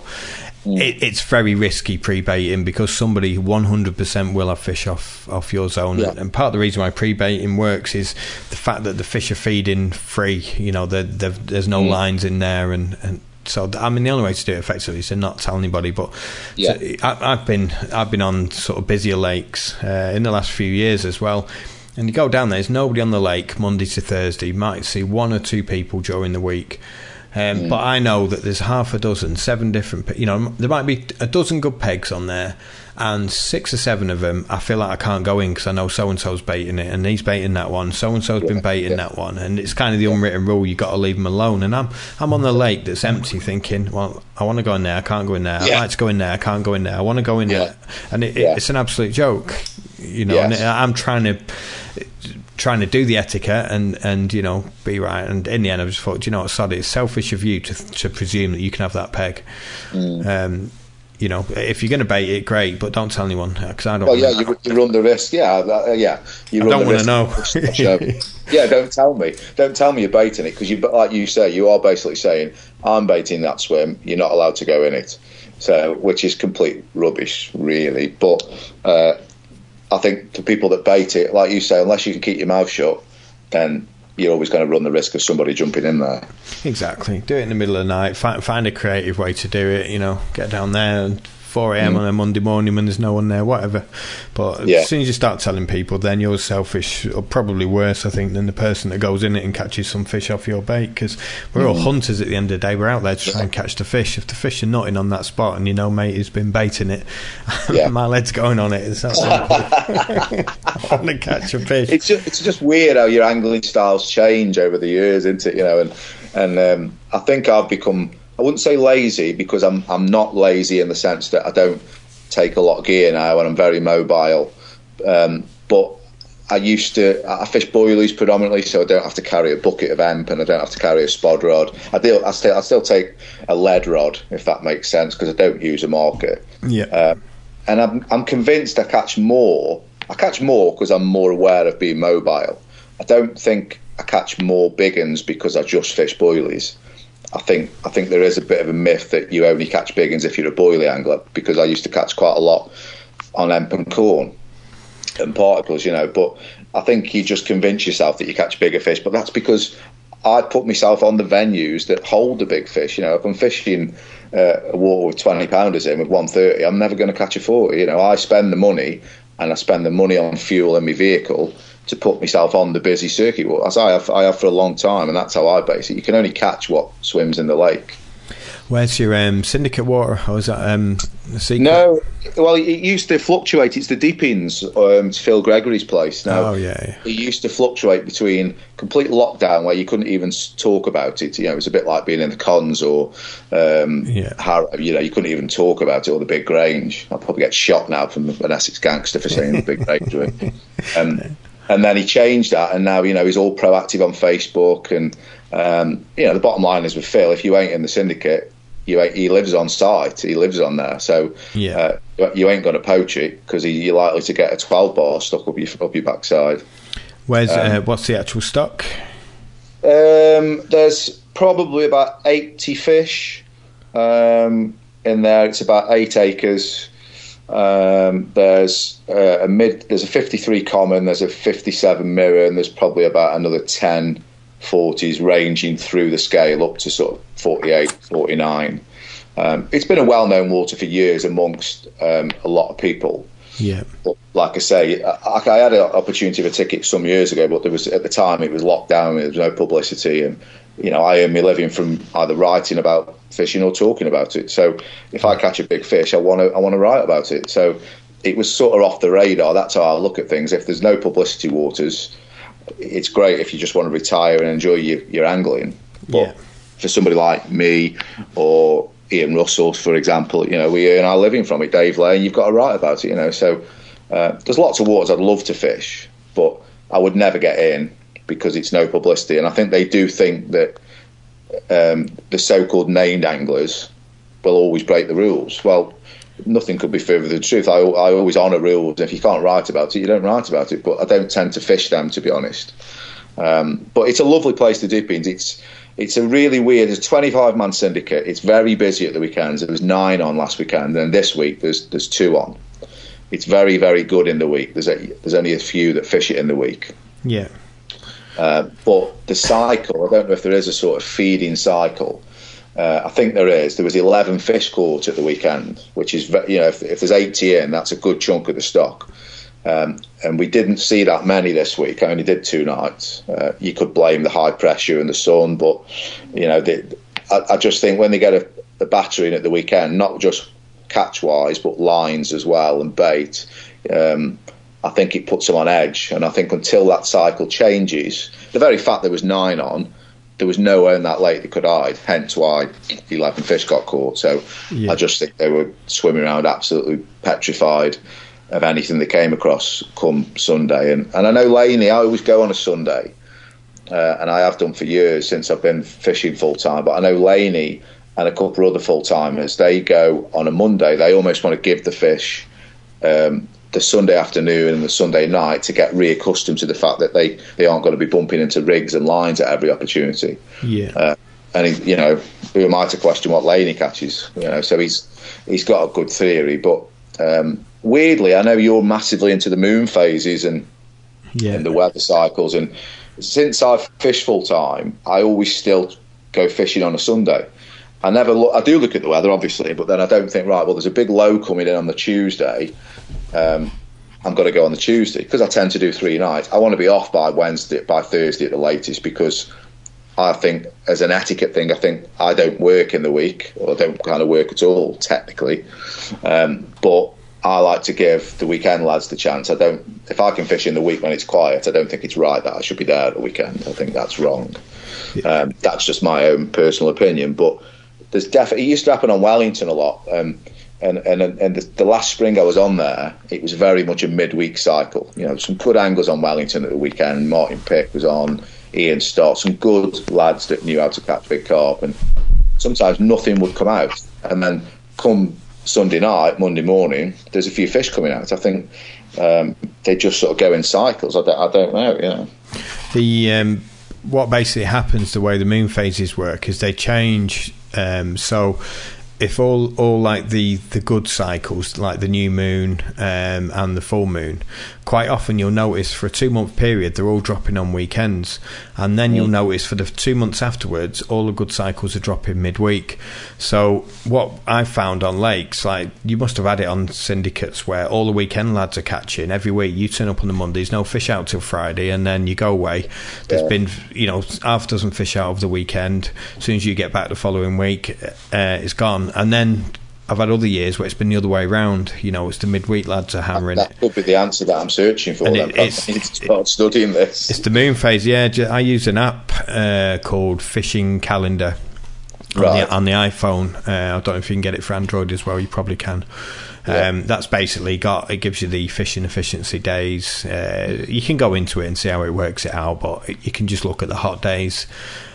it's very risky pre-baiting, because somebody 100% will have fish off your zone. And part of the reason why pre-baiting works is the fact that the fish are feeding free. There's no lines in there, and So I mean, the only way to do it effectively is to not tell anybody. But Yeah. so I've been on sort of busier lakes in the last few years as well. And you go down there, there's nobody on the lake Monday to Thursday. You might see 1 or 2 people during the week. But I know that there's 6, 7 different, there might be a dozen good pegs on there, and 6 or 7 of them I feel like I can't go in because I know so-and-so's baiting it, and he's baiting that one, so-and-so's been baiting that one, and it's kind of the unwritten rule, you've got to leave them alone. And I'm on the lake that's empty thinking, well, I want to go in there, I can't go in there, I'd like to go in there, I can't go in there, I want to go in there, and it's an absolute joke, and I'm trying to do the etiquette and be right, and in the end I just thought, sorry, it's selfish of you to presume that you can have that peg. If you're going to bait it, great, but don't tell anyone, because I don't. Well, you run the risk. You I don't want to know. Don't tell me you're baiting it, because like you say, you are basically saying I'm baiting that swim, you're not allowed to go in it, so which is complete rubbish really. But I think to people that bait it, like you say, unless you can keep your mouth shut, then you're always going to run the risk of somebody jumping in there. Exactly. Do it in the middle of the night. Find a creative way to do it. Get down there and 4 a.m. on a Monday morning when there's no one there, whatever. But as soon as you start telling people, then you're selfish, or probably worse, I think, than the person that goes in it and catches some fish off your bait, because we're all hunters at the end of the day. We're out there to try and catch the fish. If the fish are nutting on that spot and mate has been baiting it, my lead's going on it. It's not I want to catch a fish. It's just weird how your angling styles change over the years, isn't it? And I think I've become, I wouldn't say lazy, because I'm not lazy in the sense that I don't take a lot of gear now and I'm very mobile. But I fish boilies predominantly, so I don't have to carry a bucket of hemp and I don't have to carry a spod rod. I still take a lead rod, if that makes sense, because I don't use a marker. And I'm convinced I catch more because I'm more aware of being mobile. I don't think I catch more big uns because I just fish boilies. I think there is a bit of a myth that you only catch big uns if you're a boilie angler, because I used to catch quite a lot on hemp and corn and particles, but I think you just convince yourself that you catch bigger fish, but that's because I put myself on the venues that hold the big fish. If I'm fishing a water with 20 pounders in with 130, I'm never going to catch a 40. I spend the money, and I spend the money on fuel in my vehicle to put myself on the busy circuit, as I have for a long time, and that's how I base it. You can only catch what swims in the lake. Where's your syndicate water? Or is that a secret? No, well, it used to fluctuate. It's the Deepings, to Phil Gregory's place. Now, it used to fluctuate between complete lockdown, where you couldn't even talk about it. It was a bit like being in the cons, or you couldn't even talk about it, or the Big Grange. I'll probably get shot now from an Essex gangster for saying the Big Grange. And then he changed that, and now he's all proactive on Facebook. And the bottom line is with Phil, if you ain't in the syndicate, he lives on site. He lives on there, so you ain't going to poach it, because you're likely to get a 12 bar stuck up your backside. Where's what's the actual stock? There's probably about 80 fish in there. It's about 8 acres. There's a 53 common, there's a 57 mirror, and there's probably about another 10 40s ranging through the scale up to sort of 48, 49. It's been a well-known water for years amongst a lot of people. But like I say, I had an opportunity of a ticket some years ago, but at the time it was locked down, there was no publicity, and I earn my living from either writing about fishing or talking about it. So if I catch a big fish, I want to write about it. So it was sort of off the radar. That's how I look at things. If there's no publicity waters, it's great if you just want to retire and enjoy your angling. But for somebody like me or Ian Russell, for example, we earn our living from it. Dave Lane, you've got to write about it. So there's lots of waters I'd love to fish, but I would never get in because it's no publicity. And I think they do think that the so-called named anglers will always break the rules. Well, nothing could be further than the truth. I always honour rules. If you can't write about it, you don't write about it. But I don't tend to fish them, to be honest. But it's a lovely place to dip in. It's a really weird. There's a 25-man syndicate. It's very busy at the weekends. There was 9 on last weekend, and this week there's 2 on. It's very, very good in the week. There's only a few that fish it in the week. But the cycle, I don't know if there is a sort of feeding cycle. I think there is. There was 11 fish caught at the weekend, which is, if there's 80 in, that's a good chunk of the stock. And we didn't see that many this week. I only did 2 nights. You could blame the high pressure and the sun, but I just think when they get a battering at the weekend, not just catch wise, but lines as well and bait, I think it puts them on edge. And I think until that cycle changes, the very fact there was 9 on, there was nowhere in that lake they could hide, hence why 11 fish got caught. So I just think they were swimming around absolutely petrified of anything they came across come Sunday. And I know Laney, I always go on a Sunday, and I have done for years since I've been fishing full time, but I know Laney and a couple of other full timers, they go on a Monday, they almost want to give the fish the Sunday afternoon and the Sunday night to get reaccustomed to the fact that they aren't going to be bumping into rigs and lines at every opportunity. And who am I to question what Laney catches? So he's got a good theory, but weirdly, I know you're massively into the moon phases and the weather cycles, and since I've fished full time, I always still go fishing on a Sunday. I do look at the weather, obviously, but then I don't think, right, well, there's a big low coming in on the Tuesday. I'm going to go on the Tuesday because I tend to do 3 nights. I want to be off by Thursday at the latest, because I think, as an etiquette thing, I think I don't work in the week, or I don't kind of work at all technically. But I like to give the weekend lads the chance. If I can fish in the week when it's quiet, I don't think it's right that I should be there at the weekend. I think that's wrong. That's just my own personal opinion. But there's definitely, it used to happen on Wellington a lot. And the last spring I was on there, it was very much a midweek cycle. Some good angles on Wellington at the weekend. Martin Pick was on, Ian Stott, some good lads that knew how to catch big carp, and sometimes nothing would come out. And then come Sunday night, Monday morning, there's a few fish coming out. I think they just sort of go in cycles. I don't know. What basically happens, the way the moon phases work, is they change. So if all like the good cycles, like the new moon and the full moon, quite often you'll notice for a 2-month period they're all dropping on weekends, and then you'll notice for the 2 months afterwards all the good cycles are dropping midweek. So what I've found on lakes, like you must have had it on syndicates where all the weekend lads are catching every week. You turn up on the Mondays, no fish out till Friday, and then you go away. There's been half a dozen fish out over the weekend. As soon as you get back the following week, it's gone. And then I've had other years where it's been the other way around. It's the midweek lads are hammering that it. Could be the answer that I'm searching for. I need to start studying this. It's the moon phase. I use an app called Fishing Calendar on the iPhone. I don't know if you can get it for Android as well. You probably can. That's basically it gives you the fishing efficiency days. You can go into it and see how it works it out, but you can just look at the hot days.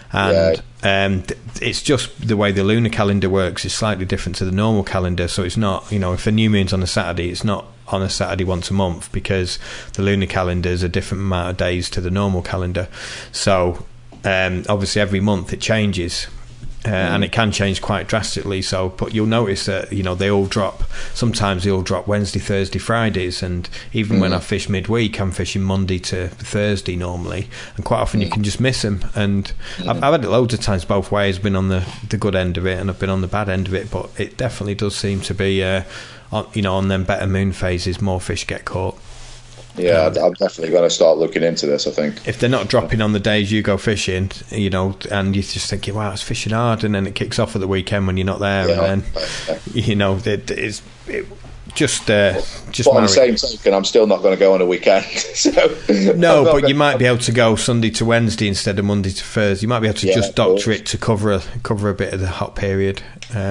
And it's just the way the lunar calendar works is slightly different to the normal calendar. So it's not, if a new moon's on a Saturday, it's not on a Saturday once a month, because the lunar calendar is a different amount of days to the normal calendar. So obviously every month it changes. And it can change quite drastically. But you'll notice that they all drop. Sometimes they all drop Wednesday, Thursday, Fridays, and even when I fish midweek, I'm fishing Monday to Thursday normally, and quite often you can just miss them. And I've had it loads of times both ways. Been on the good end of it, and I've been on the bad end of it. But it definitely does seem to be, on them better moon phases, more fish get caught. Yeah, I'm definitely going to start looking into this, I think. If they're not dropping on the days you go fishing, and you're just thinking, wow, it's fishing hard, and then it kicks off at the weekend when you're not there, and then, it's just but on the same token, I'm still not going to go on a weekend. No, but you might be able to go Sunday to Wednesday instead of Monday to Thursday. You might be able to just doctor it to cover a bit of the hot period.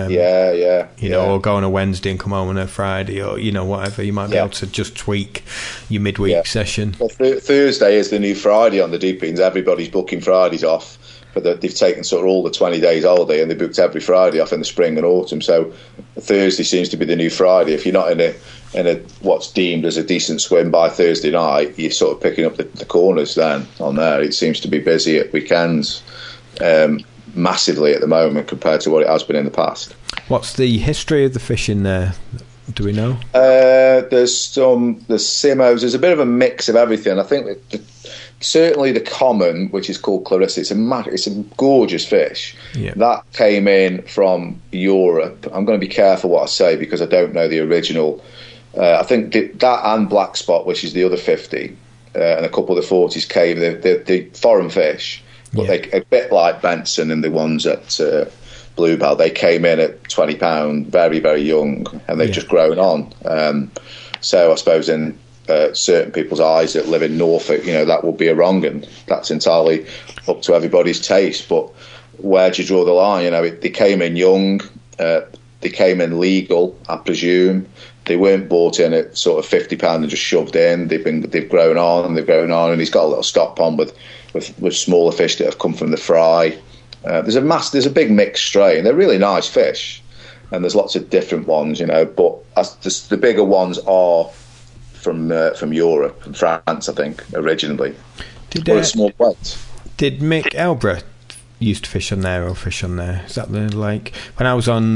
Or go on a Wednesday and come home on a Friday, or whatever. You might be able to just tweak your midweek session. Well, Thursday is the new Friday on the Deepings. Everybody's booking Fridays off, but they've taken sort of all the 20 days holiday, and they booked every Friday off in the spring and autumn. So Thursday seems to be the new Friday. If you're not in a what's deemed as a decent swim by Thursday night, you're sort of picking up the corners then on there. It seems to be busy at weekends. Massively at the moment compared to what it has been in the past. What's the history of the fishing there? Do we know? There's simmos. There's a bit of a mix of everything. I think that certainly the common, which is called Clarissa, it's a gorgeous fish. Yeah. That came in from Europe. I'm going to be careful what I say because I don't know the original. I think that and Black Spot, which is the other 50, and a couple of the 40s came, the foreign fish, but they a bit like Benson and the ones at Bluebell, they came in at £20, very, very young, and they've just grown on. So I suppose in certain people's eyes that live in Norfolk, that would be a wrong, and that's entirely up to everybody's taste. But where do you draw the line? They came in young, they came in legal, I presume. They weren't bought in at sort of £50 and just shoved in. They've grown on, and he's got a little stock pond with smaller fish that have come from the fry. There's a big mixed strain. They're really nice fish, and there's lots of different ones, but the bigger ones are from Europe and France, I think, originally. Or a small weight. Did Mick Elborough used to fish on there or fish on there? Is that the lake? When I was on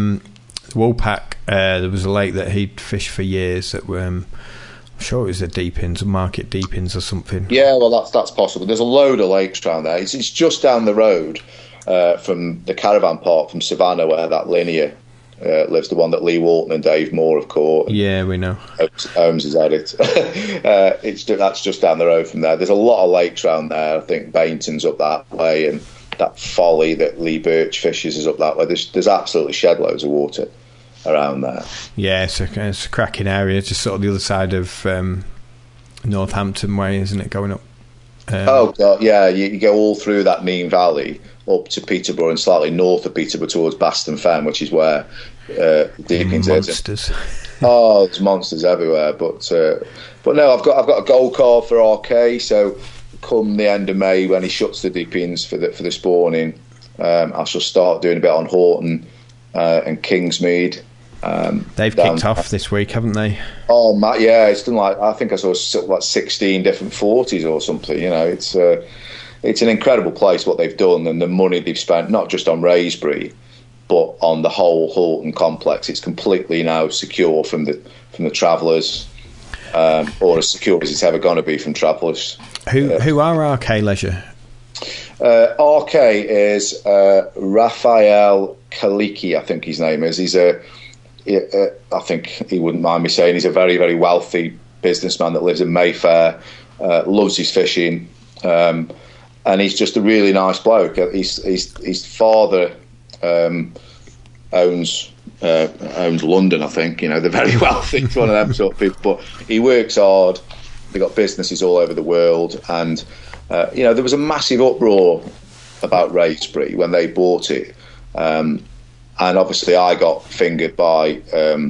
Woolpack, there was a lake that he'd fished for years that were, I'm sure it was the Deepins, Market Deepins or something. Yeah, well, that's possible. There's a load of lakes around there. It's just down the road from the caravan park from Savannah, where that linear lives, the one that Lee Walton and Dave Moore have caught. Yeah, we know. Holmes has had it. That's just down the road from there. There's a lot of lakes around there. I think Bainton's up that way, and that Folly that Lee Birch fishes is up that way. There's absolutely shed loads of water around there. Yeah, it's a cracking area. It's just sort of the other side of Northampton way, isn't it, going up? Oh, God, yeah. You go all through that Mean Valley up to Peterborough and slightly north of Peterborough towards Baston Fen, which is where Deepings monsters. is. Oh, there's monsters everywhere. But no, I've got a gold card for RK, so come the end of May when he shuts the Deepings for the spawning, I shall start doing a bit on Horton and Kingsmead. They've kicked off this week, haven't they? Oh, Matt, yeah, it's done I think I saw 16 different 40s or something. It's an incredible place what they've done, and the money they've spent not just on Wraysbury but on the whole Horton complex. It's completely now secure from the travellers, or as secure as it's ever going to be from travellers. Who are RK Leisure? RK is Raphael Kaliki, I think his name is. I think he wouldn't mind me saying he's a very, very wealthy businessman that lives in Mayfair, loves his fishing, and he's just a really nice bloke. His father owns London, I think. They're very wealthy. It's one of them sort of people, but he works hard. They've got businesses all over the world, and there was a massive uproar about Wraysbury when they bought it. And obviously, I got fingered by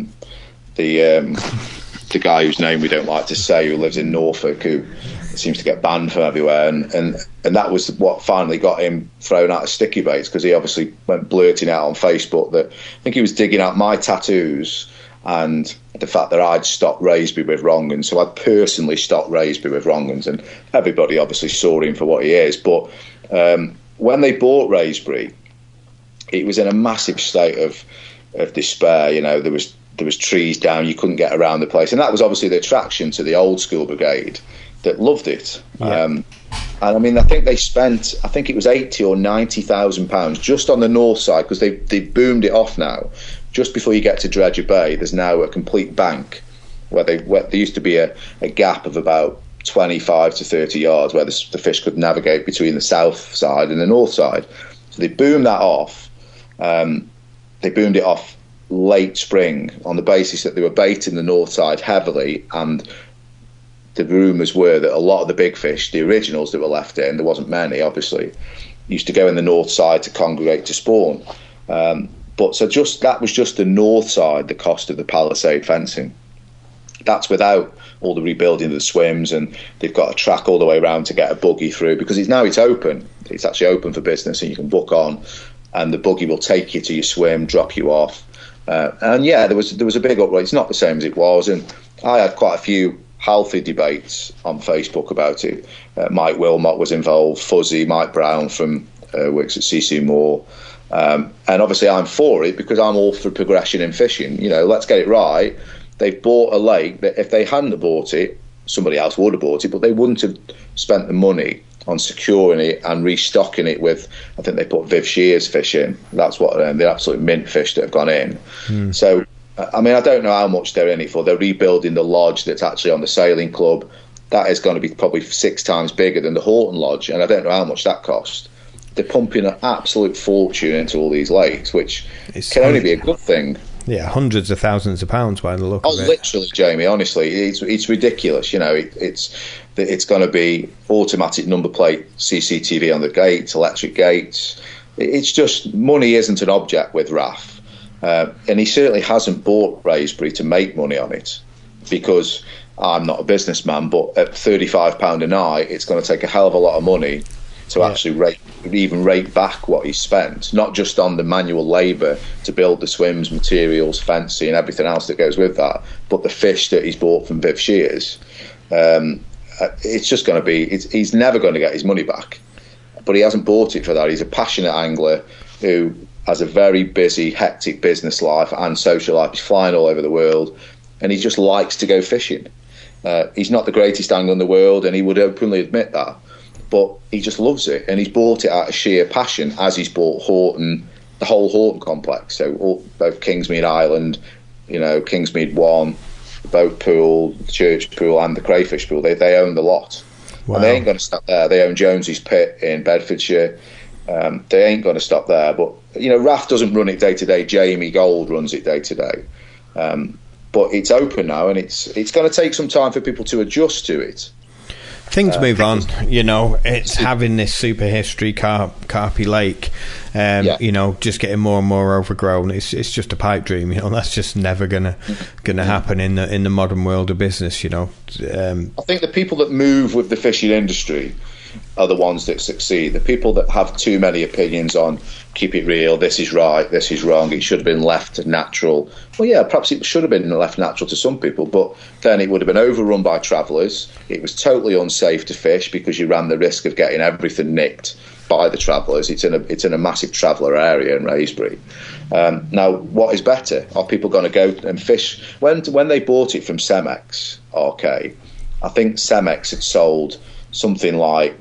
the guy whose name we don't like to say, who lives in Norfolk, who seems to get banned from everywhere. And that was what finally got him thrown out of sticky baits, because he obviously went blurting out on Facebook that I think he was digging out my tattoos and the fact that I'd stopped Wraysbury with Wrong'uns. So I'd personally stopped Wraysbury with Wrong'uns, and everybody obviously saw him for what he is. But when they bought Wraysbury, it was in a massive state of despair. There was trees down, you couldn't get around the place, and that was obviously the attraction to the old school brigade that loved it. Yeah. And I mean, I think they spent, I think it was £80,000 or £90,000 just on the north side, because they boomed it off now. Just before you get to Dredger Bay, there's now a complete bank where there used to be a gap of about 25 to 30 yards where the fish could navigate between the south side and the north side. So they boomed that off. They boomed it off late spring on the basis that they were baiting the north side heavily, and the rumours were that a lot of the big fish, the originals that were left in, there wasn't many obviously, used to go in the north side to congregate to spawn. But so that was just the north side, the cost of the palisade fencing. That's without all the rebuilding of the swims, and they've got a track all the way around to get a buggy through, because it's open. It's actually open for business, and you can book on, and the buggy will take you to your swim, drop you off. And yeah, there was a big uproar. It's not the same as it was, and I had quite a few healthy debates on Facebook about it. Mike Wilmot was involved, Fuzzy, Mike Brown from works at CC Moore. And obviously I'm for it because I'm all for progression in fishing. Let's get it right. They've bought a lake that if they hadn't bought it, somebody else would have bought it, but they wouldn't have spent the money on securing it and restocking it with, I think they put Viv Shears fish in. That's what the absolute mint fish that have gone in. So, I mean, I don't know how much they're in it for. They're rebuilding the lodge that's actually on the sailing club. That is going to be probably 6 times bigger than the Horton Lodge, and I don't know how much that cost. They're pumping an absolute fortune into all these lakes, which can only be a good thing. Yeah, hundreds of thousands of pounds by the look of it. Oh, literally, Jamie. Honestly, it's ridiculous. You know, it's going to be automatic number plate CCTV on the gates, electric gates. It's just money isn't an object with RAF, and he certainly hasn't bought Raisbury to make money on it, because I'm not a businessman. But at £35 a night, it's going to take a hell of a lot of money to actually rate back what he spent, not just on the manual labour to build the swims, materials, fencing and everything else that goes with that, but the fish that he's bought from Viv Shears. It's just going to be, he's never going to get his money back, but he hasn't bought it for that. He's a passionate angler who has a very busy, hectic business life and social life. He's flying all over the world, and he just likes to go fishing. He's not the greatest angler in the world, and he would openly admit that, but he just loves it, and he's bought it out of sheer passion, as he's bought Horton, the whole Horton complex. So both Kingsmead Island, you know, Kingsmead 1, the boat pool, the church pool, and the crayfish pool. They own the lot. Wow. And they ain't going to stop there. They own Jonesy's Pit in Bedfordshire. They ain't going to stop there. But, you know, RAF doesn't run it day to day. Jamie Gold runs it day to day. But it's open now, and it's going to take some time for people to adjust to it. Things move on, you know. It's having this super history, Carpy Lake, you know, just getting more and more overgrown. It's just a pipe dream, you know. That's just never gonna happen in the modern world of business, you know. I think the people that move with the fishing industry are the ones that succeed. The people that have too many opinions on keep it real, this is right, this is wrong, it should have been left natural. Well, yeah, perhaps it should have been left natural to some people, but then it would have been overrun by travellers. It was totally unsafe to fish because you ran the risk of getting everything nicked by the travellers. It's in a massive traveller area in Raisbury. Now, what is better? Are people going to go and fish? When they bought it from Cemex, okay, I think Cemex had sold something like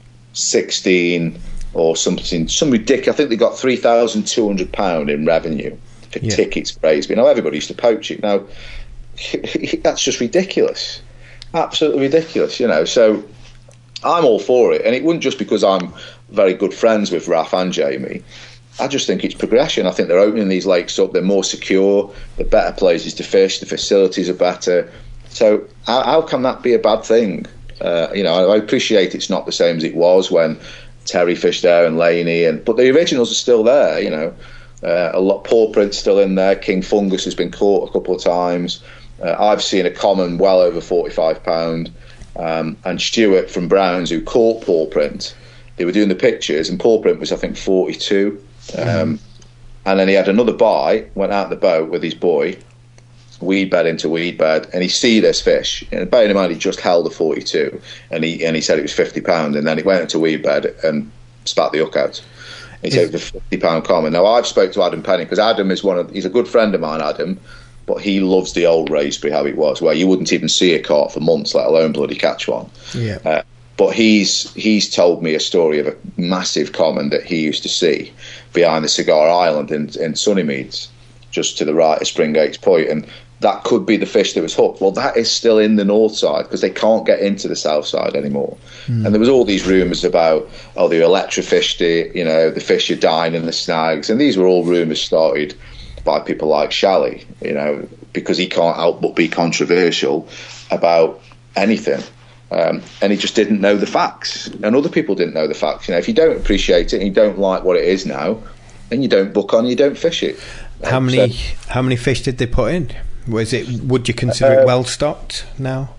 16 or something, some ridiculous. I think they got £3,200 in revenue for tickets for Raisbury. Now everybody used to poach it. Now that's just ridiculous, absolutely ridiculous. You know, so I'm all for it, and it wouldn't just because I'm very good friends with Raf and Jamie. I just think it's progression. I think they're opening these lakes up. They're more secure. They're better places to fish. The facilities are better. So how can that be a bad thing? You know, I appreciate it's not the same as it was when Terry fished there and Laney, but the originals are still there. You know, a lot paw print's still in there. King Fungus has been caught a couple of times. I've seen a common well over £45, and Stuart from Browns, who caught paw print, they were doing the pictures, and paw print was I think 42, and then he had another buy, went out the boat with his boy, weed bed into weed bed, and he see this fish, and bearing in mind he just held a 42, and he said it was £50, and then it went into weed bed and spat the hook out. He said it was a £50 common. Now I've spoke to Adam Penny, because Adam is he's a good friend of mine, Adam, but he loves the old Raisbury how it was, where you wouldn't even see a carp for months, let alone bloody catch one. But he's told me a story of a massive common that he used to see behind the Cigar Island in Sunnymeads, just to the right of Springgates Point, and that could be the fish that was hooked. Well, that is still in the north side because they can't get into the south side anymore. And there was all these rumours about, they electrofished it, you know, the fish are dying in the snags, and these were all rumours started by people like Shalley, you know, because he can't help but be controversial about anything. And he just didn't know the facts, and other people didn't know the facts. You know, if you don't appreciate it and you don't like what it is now, then you don't book on, you don't fish it. How many fish did they put in? Would you consider it well stocked now?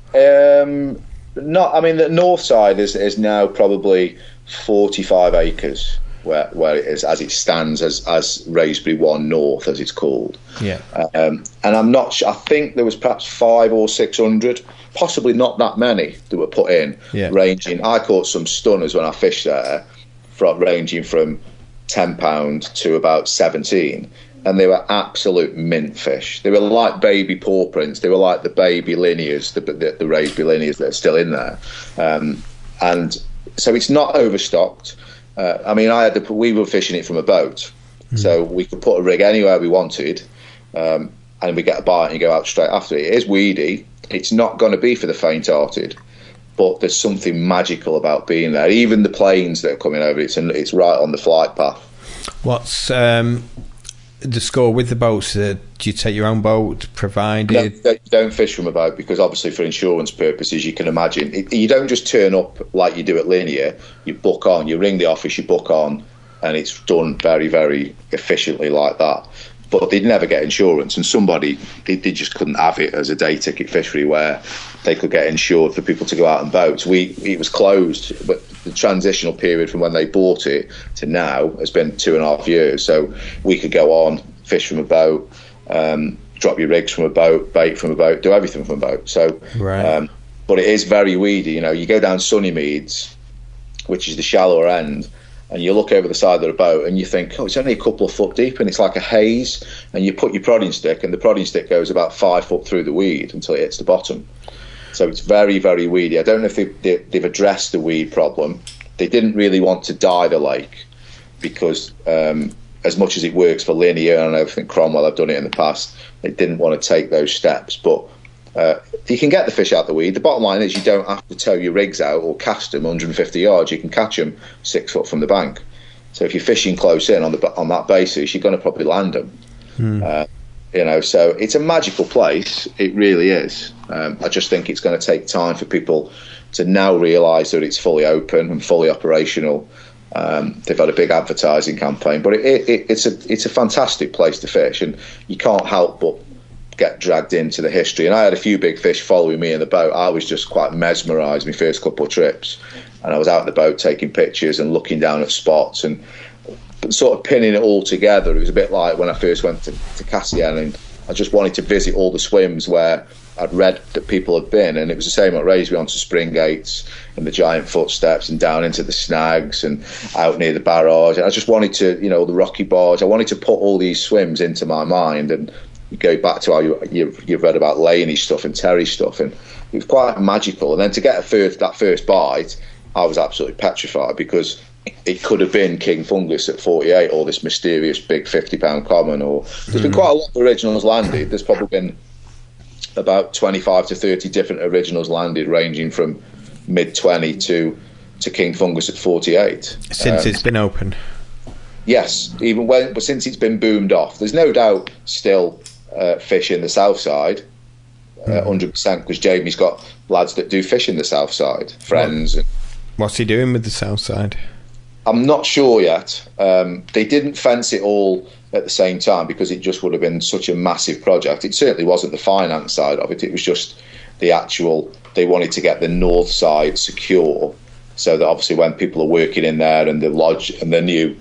Not. I mean, the north side is now probably 45 acres where it is as it stands as Raisbury 1 North, as it's called. Yeah. And I'm not sure. I think there was perhaps 500 or 600, possibly not that many that were put in. Yeah. Ranging. I caught some stunners when I fished there, ranging from £10 to about 17. and they were absolute mint fish. They were like baby paw prints. They were like the baby linears, the Raisby linears that are still in there. And so it's not overstocked. I mean, we were fishing it from a boat, so we could put a rig anywhere we wanted, and we get a bite and you go out straight after it. It is weedy. It's not going to be for the faint-hearted, but there's something magical about being there. Even the planes that are coming over, it's right on the flight path. What's the score with the boats? Do you take your own boat provided? No, don't fish from a boat, because obviously for insurance purposes, you can imagine you don't just turn up like you do at Linear. You book on, you ring the office, you book on, and it's done very, very efficiently like that. But they'd never get insurance, and they just couldn't have it as a day ticket fishery where they could get insured for people to go out on boats. It was closed, but the transitional period from when they bought it to now has been 2.5 years. So we could go on, fish from a boat, drop your rigs from a boat, bait from a boat, do everything from a boat. So, right. But it is very weedy. You go down Sunnymeads, which is the shallower end, and you look over the side of the boat and you think, it's only a couple of foot deep, and it's like a haze. And you put your prodding stick, and the prodding stick goes about 5 foot through the weed until it hits the bottom. So it's very, very weedy. I don't know if they've addressed the weed problem. They didn't really want to dye the lake because as much as it works for Linear, and I think Cromwell have done it in the past, they didn't want to take those steps. But you can get the fish out the weed. The bottom line is you don't have to tow your rigs out or cast them 150 yards. You can catch them 6 foot from the bank. So if you're fishing close in on that basis, you're going to probably land them. So it's a magical place. It really is. I just think it's going to take time for people to now realise that it's fully open and fully operational. They've had a big advertising campaign, but it's a fantastic place to fish, and you can't help but get dragged into the history. And I had a few big fish following me in the boat. I was just quite mesmerised my first couple of trips, and I was out in the boat taking pictures and looking down at spots and sort of pinning it all together. It was a bit like when I first went to Cassian, and I just wanted to visit all the swims where I'd read that people had been, and it was the same at Raisby, onto Springgates and the Giant Footsteps and down into the Snags and out near the barrage. And I just wanted to, the Rocky Barge, I wanted to put all these swims into my mind, and you go back to how you've read about Laney stuff and Terry stuff, and it was quite magical. And then to get that first bite, I was absolutely petrified, because it could have been King Fungus at 48, or this mysterious big 50-pound common, or there's been quite a lot of originals landed. There's probably been about 25 to 30 different originals landed, ranging from mid-20 to King Fungus at 48. Since it's been open? Yes, but since it's been boomed off. There's no doubt still fish in the south side, 100%, because Jamie's got lads that do fish in the south side, friends. What's he doing with the south side? I'm not sure yet. They didn't fence it all at the same time, because it just would have been such a massive project. It certainly wasn't the finance side of it. It was just the actual, they wanted to get the north side secure, so that obviously when people are working in there and the lodge and the new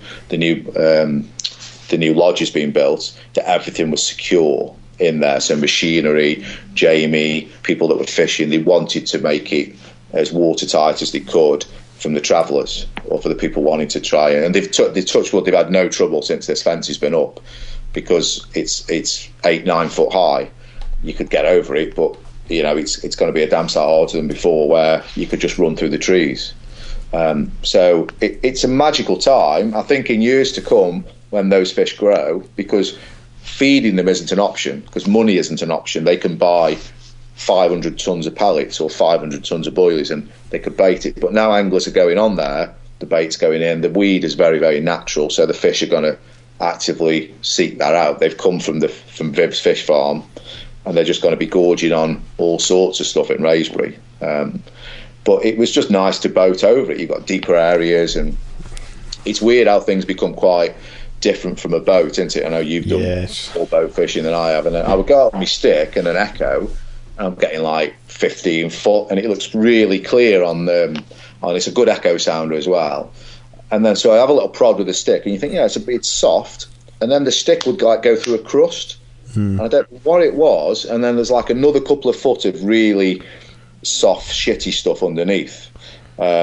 lodge is being built, that everything was secure in there. So machinery, Jamie, people that were fishing, they wanted to make it as watertight as they could from the travellers or for the people wanting to try it. And they've touched wood, they've had no trouble since this fence has been up, because it's 8-9 foot high. You could get over it, but it's going to be a damn sight harder than before, where you could just run through the trees. So it's a magical time. I think in years to come, when those fish grow, because feeding them isn't an option, because money isn't an option. They can buy 500 tons of pellets or 500 tons of boilies and they could bait it. But now anglers are going on there, the bait's going in, the weed is very, very natural, so the fish are going to actively seek that out. They've come from Viv's Fish Farm, and they're just going to be gorging on all sorts of stuff in Raisby. But it was just nice to boat over it. You've got deeper areas, and it's weird how things become quite different from a boat, isn't it? I know you've done more boat fishing than I have, and I would go out with my stick and an echo, and I'm getting like 15 foot, and it looks really clear on it's a good echo sounder as well. And then so I have a little prod with the stick, and you think, it's soft, and then the stick would like go through a crust, and I don't know what it was, and then there's like another couple of foot of really soft, shitty stuff underneath. And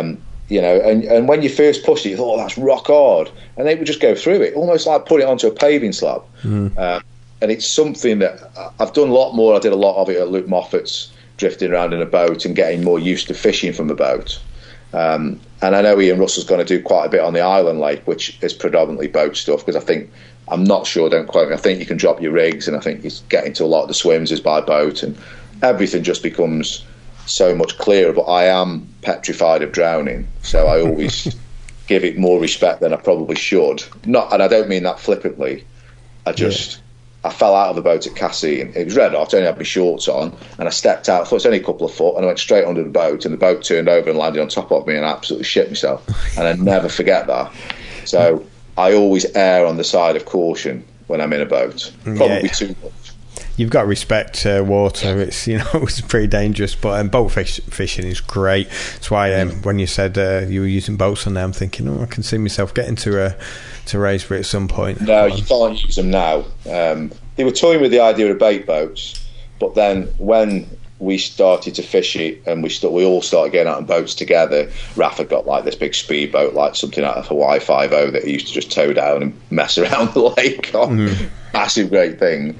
and when you first pushed it, you thought, that's rock hard, and they would just go through it, almost like putting it onto a paving slab. And it's something that I've done a lot more. I did a lot of it at Luke Moffat's, drifting around in a boat and getting more used to fishing from a boat. And I know Ian Russell's going to do quite a bit on the Island Lake, which is predominantly boat stuff, because I'm not sure, don't quote me, I think you can drop your rigs, and I think he's getting to a lot of the swims is by boat, and everything just becomes so much clearer. But I am petrified of drowning, so I always give it more respect than I probably should. And I don't mean that flippantly. I fell out of the boat at Cassie, and it was red hot. I only had my shorts on, and I stepped out. I thought it's only a couple of foot, and I went straight under the boat, and the boat turned over and landed on top of me, and I absolutely shit myself. And I never forget that. So I always err on the side of caution when I'm in a boat. Probably too much. You've got to respect water. It's it's pretty dangerous, but boat fishing is great. That's why when you said you were using boats on there, I'm thinking, I can see myself getting to Raisbury at some point. No, you can't use them now. They were toying with the idea of bait boats, but then when we started to fish it, and we all started getting out on boats together. Rafa got like this big speedboat, like something out of Hawaii 5.0 that he used to just tow down and mess around the lake on. Massive, great thing.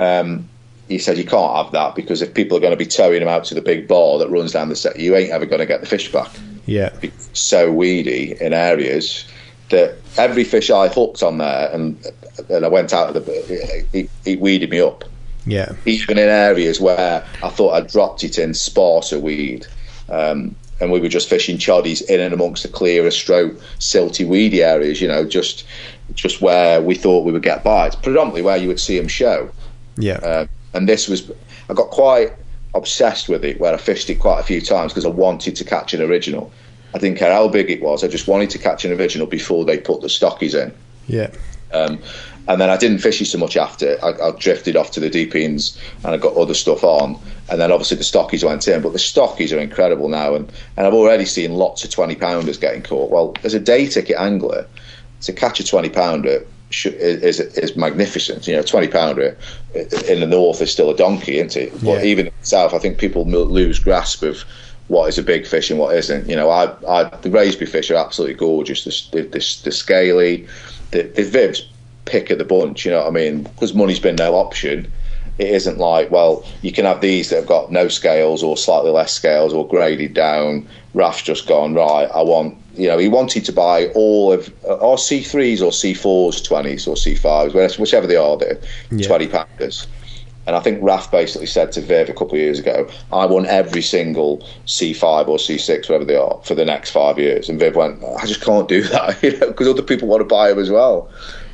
He said you can't have that, because if people are going to be towing them out to the big bar that runs down the set, you ain't ever going to get the fish back. Yeah, it's so weedy in areas that every fish I hooked on there, and I went out of it weeded me up. Yeah, even in areas where I thought I'd dropped it in sparser weed, and we were just fishing choddies in and amongst the clearer, silty, weedy areas. Just where we thought we would get bites, predominantly where you would see them show. Yeah, and I got quite obsessed with it, where I fished it quite a few times because I wanted to catch an original. I didn't care how big it was. I just wanted to catch an original before they put the stockies in. Yeah. And then I didn't fish it so much after. I drifted off to the deep ends, and I got other stuff on. And then obviously the stockies went in. But the stockies are incredible now. And I've already seen lots of 20-pounders getting caught. Well, as a day ticket angler, to catch a 20-pounder is magnificent. 20-pounder in the north is still a donkey, isn't it? But even in the south, I think people lose grasp of what is a big fish and what isn't. The Raisby fish are absolutely gorgeous. The scaly, the Viv's pick of the bunch. You know what I mean? Because money's been no option. It isn't like, well, you can have these that have got no scales or slightly less scales or graded down. Raf's just gone, right, I want, he wanted to buy all of our C3s or C4s 20s or C5s, whichever they are, they're 20-pounders. And I think Raf basically said to Viv a couple of years ago, I want every single C5 or C6, whatever they are, for the next 5 years. And Viv went, I just can't do that, because other people want to buy them as well.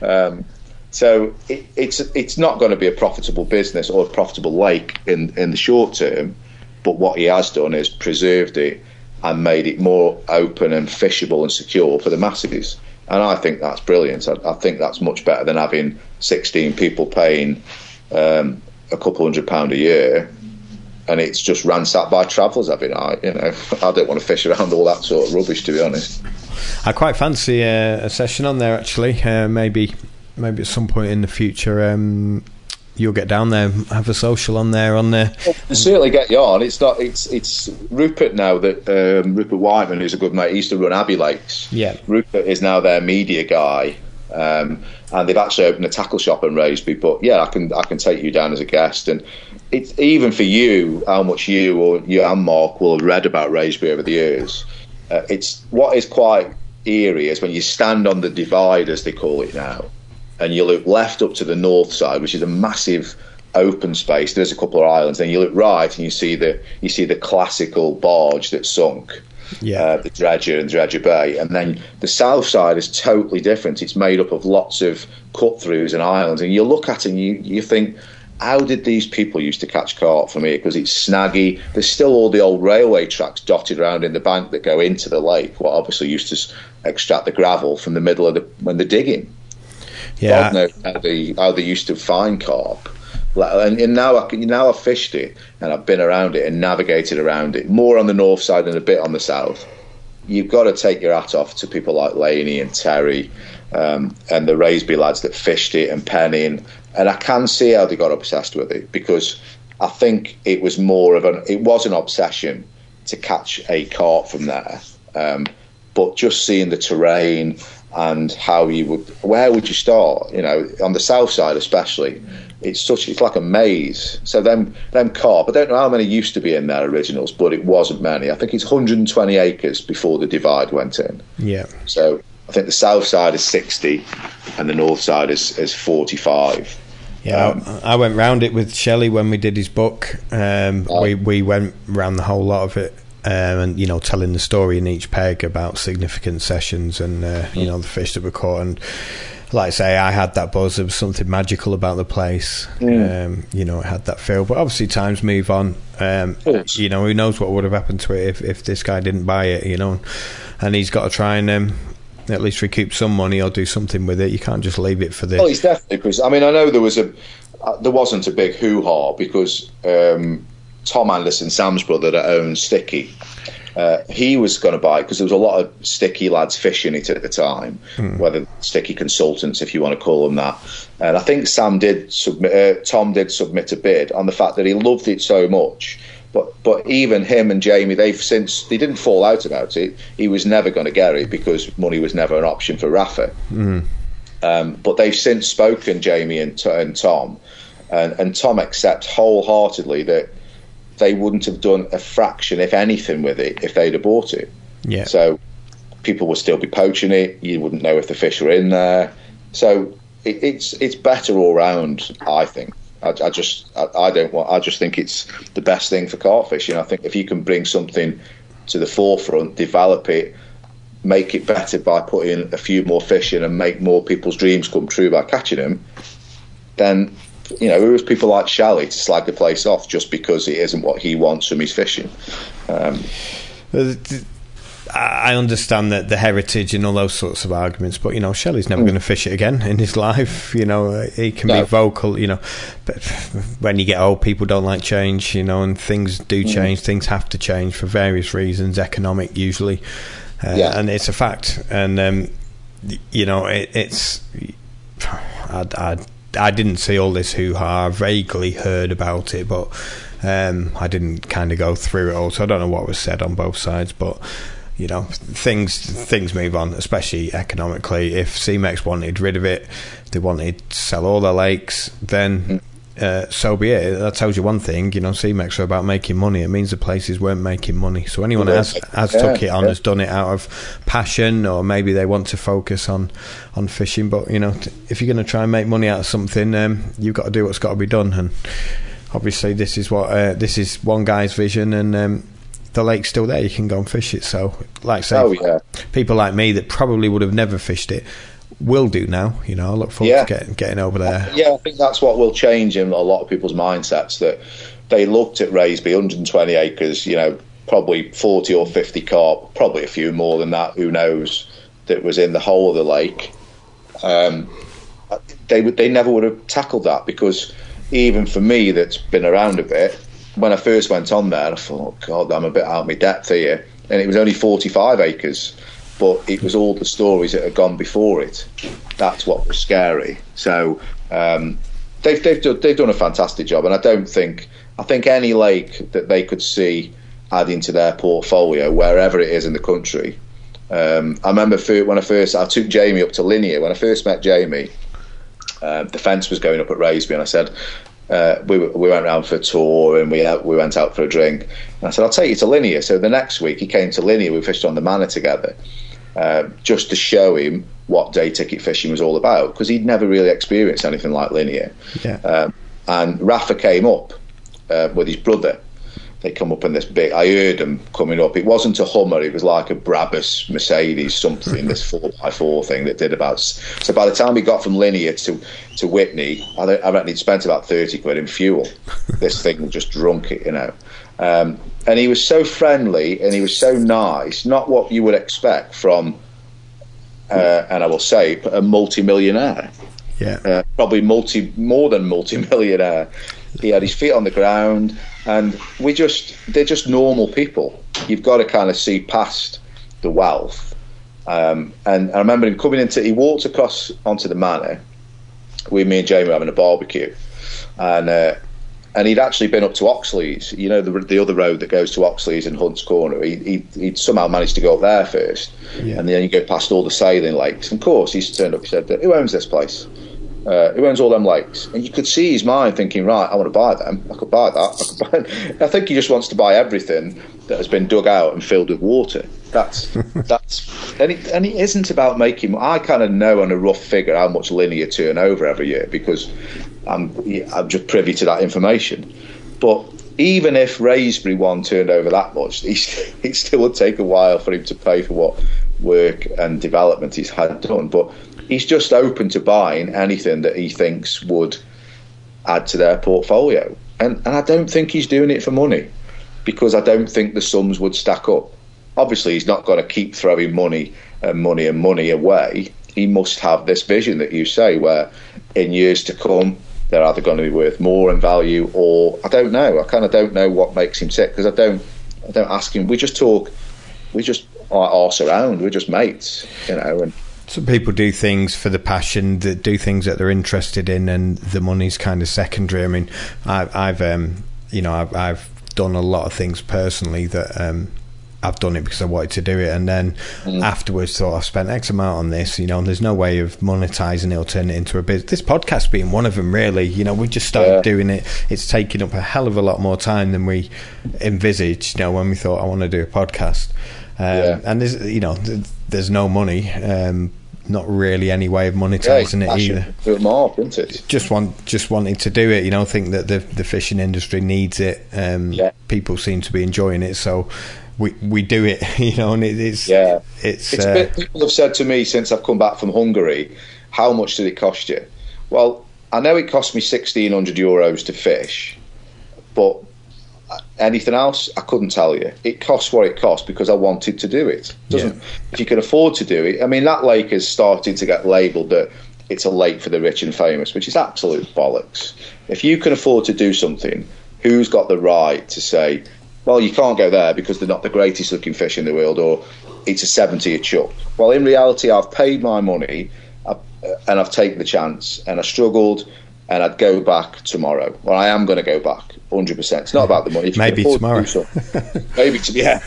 So it's not going to be a profitable business or a profitable lake in the short term. But what he has done is preserved it and made it more open and fishable and secure for the masses. And I think that's brilliant. I think that's much better than having 16 people paying a couple £100 a year, and it's just ransacked by travellers every night. I don't want to fish around all that sort of rubbish, to be honest. I quite fancy a session on there, actually. Maybe at some point in the future, you'll get down there, have a social on there. Well, we'll certainly get you on. It's Rupert now, that Rupert Whiteman, who's a good mate, he used to run Abbey Lakes. Yeah, Rupert is now their media guy. And they've actually opened a tackle shop in Raisby. But yeah, I can take you down as a guest, and it's even for you how much you and Mark will have read about Raisby over the years. It's what is quite eerie is when you stand on the divide, as they call it now, and you look left up to the north side, which is a massive open space. There's a couple of islands, and you look right and you see the classical barge that sunk. The Dredger and Dredger Bay, and then the south side is totally different. It's made up of lots of cut-throughs and islands, and you look at it and you think, how did these people used to catch carp from here? Because it's snaggy. There's still all the old railway tracks dotted around in the bank that go into the lake, what obviously used to extract the gravel from the middle of when they're digging. God knows how they used to find carp. And now I've fished it, and I've been around it and navigated around it, more on the north side and a bit on the south. You've got to take your hat off to people like Laney and Terry, and the Raisby lads that fished it, and Penning. And I can see how they got obsessed with it, because I think it was more of an obsession to catch a carp from there. but just seeing the terrain and where would you start? You know, on the south side especially, it's like a maze. So them carp, I don't know how many used to be in there originals, but it wasn't many. I think it's 120 acres before the divide went in. Yeah. So I think the south side is 60 and the north side is 45. Yeah, I went round it with Shelley when we did his book. We went round the whole lot of it, and you know, telling the story in each peg about significant sessions and you know, the fish that were caught. And like I say, I had that buzz. There was something magical about the place. You know, it had that feel. But obviously, times move on. You know, who knows what would have happened to it if this guy didn't buy it? You know, and he's got to try and at least recoup some money or do something with it. You can't just leave it for the... Well, it's definitely, because I mean, I know there wasn't a big hoo-ha because Tom Anderson, Sam's brother that owns Sticky, he was going to buy it because there was a lot of Sticky lads fishing it at the time, whether Sticky consultants, if you want to call them that. And I think Tom did submit a bid on the fact that he loved it so much. But even him and Jamie, they didn't fall out about it. He was never going to get it because money was never an option for Rafa. But they've since spoken, Jamie and Tom, and Tom accepts wholeheartedly that they wouldn't have done a fraction, if anything, with it if they'd have bought it. Yeah. So people would still be poaching it. You wouldn't know if the fish were in there. So it's better all round, I think. I just think it's the best thing for carp fishing. I think if you can bring something to the forefront, develop it, make it better by putting a few more fish in and make more people's dreams come true by catching them, then, you know, who is people like Shelley to slag the place off just because it isn't what he wants from his fishing? I understand that the heritage and all those sorts of arguments, but you know, Shelley's never going to fish it again in his life. You know, he can be vocal, you know, but when you get old, people don't like change, you know, and things do change. Things have to change for various reasons, economic usually, and it's a fact. And you know, it's I didn't see all this hoo-ha. I vaguely heard about it, but I didn't kind of go through it all, so I don't know what was said on both sides. But you know, things move on, especially economically. If CEMEX wanted rid of it, they wanted to sell all their lakes, then so be it. That tells you one thing, you know, CEMEX are about making money. It means the places weren't making money. So anyone has took it on has done it out of passion, or maybe they want to focus on fishing. But you know, if you're going to try and make money out of something, you've got to do what's got to be done. And obviously this is one guy's vision, and the lake's still there. You can go and fish it. So, like I say, people like me that probably would have never fished it will do now. You know, I look forward to getting over there. Yeah, I think that's what will change in a lot of people's mindsets. That they looked at Raisby, 120 acres. You know, probably 40 or 50 carp, probably a few more than that. Who knows? That was in the whole of the lake. They never would have tackled that, because even for me, that's been around a bit. When I first went on there, I thought, oh, God, I'm a bit out of my depth here. And it was only 45 acres, but it was all the stories that had gone before it. That's what was scary. So they've done a fantastic job, and I think any lake that they could see adding to their portfolio, wherever it is in the country. I remember when I took Jamie up to Linear. When I first met Jamie, the fence was going up at Raisby, and I said, we went round for a tour, and we went out for a drink, and I said, I'll take you to Linear. So the next week he came to Linear. We fished on the Manor together, just to show him what day ticket fishing was all about, because he'd never really experienced anything like Linear. And Rafa came up with his brother. They come up in this big, I heard them coming up. It wasn't a Hummer, it was like a Brabus Mercedes something, this 4x4 thing that did about... So by the time he got from Linear to Whitney, I reckon he'd spent about 30 quid in fuel. This thing just drunk it, you know. And he was so friendly, and he was so nice, not what you would expect from, and I will say, a multi-millionaire. Probably more than multi-millionaire. He had his feet on the ground, and they're just normal people. You've got to kind of see past the wealth. And I remember him coming he walked across onto the Manor with me and Jamie having a barbecue, and And he'd actually been up to Oxley's, you know, the other road that goes to Oxley's in Hunt's Corner. He'd somehow managed to go up there first. Yeah. And then you go past all the sailing lakes. And of course, he's turned up, he said, who owns this place? Who owns all them lakes? And you could see his mind thinking, right, I want to buy them. I could buy that. I think he just wants to buy everything that has been dug out and filled with water. And it isn't about making. I kind of know on a rough figure how much linear turn over every year because I'm just privy to that information. But even if Wraysbury one turned over that much, it still would take a while for him to pay for what work and development he's had done. But he's just open to buying anything that he thinks would add to their portfolio. And I don't think he's doing it for money because I don't think the sums would stack up. Obviously, he's not going to keep throwing money away. He must have this vision that you say where in years to come, they're either going to be worth more in value or I don't know. I kind of don't know what makes him tick because I don't ask him. We just talk. We just arse around. We're just mates, you know. And some people do things for the passion, that do things that they're interested in, and the money's kind of secondary. I mean, I've done a lot of things personally that I've done it because I wanted to do it, and then afterwards thought I've spent X amount on this, you know, and there's no way of monetizing it or turning it into a business. This podcast being one of them, really. You know, we just started doing it. It's taken up a hell of a lot more time than we envisaged, you know, when we thought I want to do a podcast. And there's no money, not really any way of monetizing it either. More, isn't it? Just wanting to do it, you know. Think that the fishing industry needs it. People seem to be enjoying it, so we do it, you know. And it's a bit. People have said to me since I've come back from Hungary, how much did it cost you? Well, I know it cost me €1,600 to fish, but anything else, I couldn't tell you. It costs what it costs because I wanted to do it. If you can afford to do it, I mean, that lake has started to get labelled that it's a lake for the rich and famous, which is absolute bollocks. If you can afford to do something, who's got the right to say, well, you can't go there because they're not the greatest looking fish in the world, or it's a 70 a chuck? Well, in reality, I've paid my money and I've taken the chance, and I struggled, and I'd go back tomorrow. Well, I am going to go back 100%. It's not about the money. Maybe tomorrow. Maybe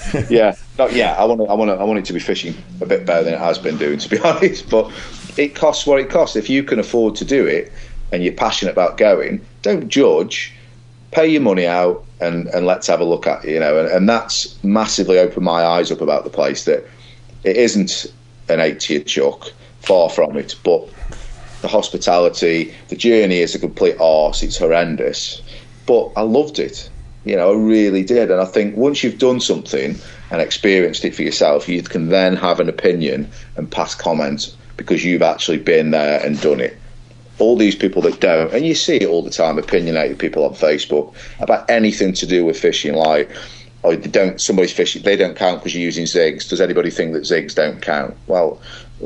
not yet. I want it to be fishing a bit better than it has been doing, to be honest. But it costs what it costs. If you can afford to do it and you're passionate about going, don't judge. Pay your money out and let's have a look at it, you know. And that's massively opened my eyes up about the place, that it isn't an 80 a chuck, far from it, but the hospitality, the journey is a complete arse. It's horrendous, but I loved it. You know, I really did. And I think once you've done something and experienced it for yourself, you can then have an opinion and pass comment because you've actually been there and done it. All these people that don't, and you see it all the time, opinionated people on Facebook about anything to do with fishing, like, oh, somebody's fishing, they don't count because you're using zigs. Does anybody think that zigs don't count? Well,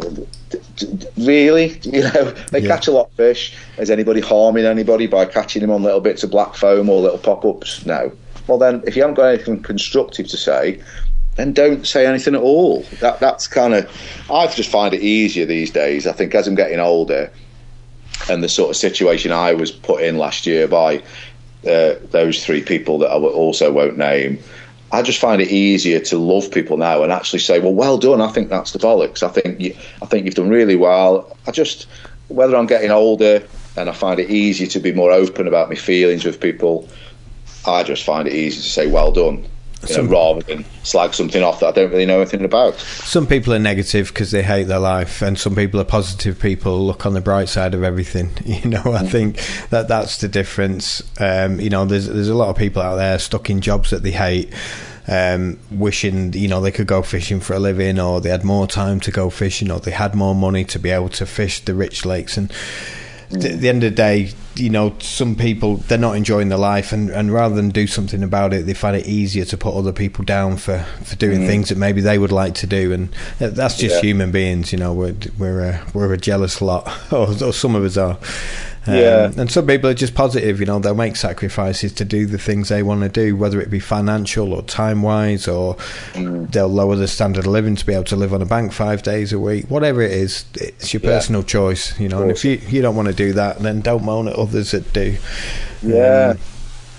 really, you know, they catch a lot of fish. Is anybody harming anybody by catching them on little bits of black foam or little pop-ups? No. Well, then, if you haven't got anything constructive to say, then don't say anything at all. That's kind of, I just find it easier these days. I think as I'm getting older, and the sort of situation I was put in last year by those three people that I also won't name, I just find it easier to love people now and actually say, well done, I think that's the bollocks. I think you've done really well. Whether I'm getting older and I find it easier to be more open about my feelings with people, I just find it easy to say well done, rather than slag something off that I don't really know anything about. Some people are negative because they hate their life, and some people are positive people, look on the bright side of everything. You know, I think that's the difference. You know, there's a lot of people out there stuck in jobs that they hate, wishing, you know, they could go fishing for a living, or they had more time to go fishing, or they had more money to be able to fish the rich lakes. And at the end of the day, you know, some people, they're not enjoying their life, and rather than do something about it, they find it easier to put other people down for doing things that maybe they would like to do. And that's just human beings, you know. We're a jealous lot, or some of us are. And some people are just positive, you know. They'll make sacrifices to do the things they want to do, whether it be financial or time wise, or they'll lower the standard of living to be able to live on a bank 5 days a week. Whatever it is, it's your personal choice, you know. And if you don't want to do that, then don't moan at others that do.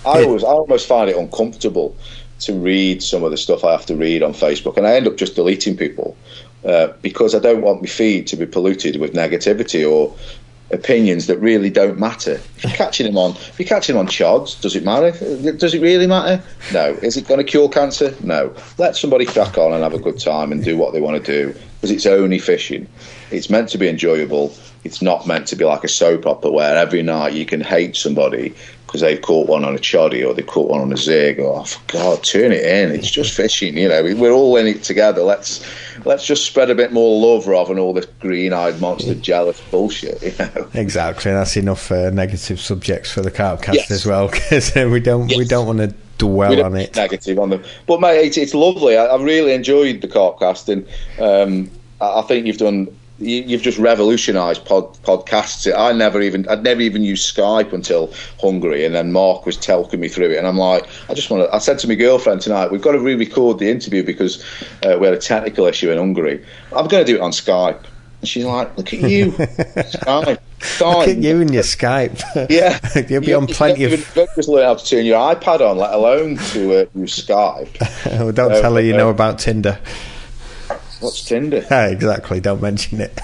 I almost find it uncomfortable to read some of the stuff I have to read on Facebook, and I end up just deleting people because I don't want my feed to be polluted with negativity or opinions that really don't matter. If you're catching them on chods, does it matter? Does it really matter? No. Is it going to cure cancer? No. Let somebody crack on and have a good time and do what they want to do, because it's only fishing. It's meant to be enjoyable. It's not meant to be like a soap opera where every night you can hate somebody because they've caught one on a choddy or they caught one on a zig. Oh, for God, turn it in. It's just fishing, you know. We're all in it together. Let's just spread a bit more love rather than all this green-eyed monster jealous bullshit, you know. Exactly. That's enough negative subjects for the Carpcast as well, because we don't want to dwell on it. Negative on them, but mate, it's lovely. I really enjoyed the Carpcast, and I think you've just revolutionised podcasts. I'd never even used Skype until Hungary, and then Mark was talking me through it, and I'm like, I said to my girlfriend tonight, we've got to re-record the interview because we had a technical issue in Hungary. I'm going to do it on Skype. And she's like, look at you, Skype. Look at you and your Skype. Yeah. You'll be on plenty of... just learn how to turn your iPad on, let alone to use Skype. Well, don't tell her you know about Tinder. What's Tinder? Exactly, don't mention it.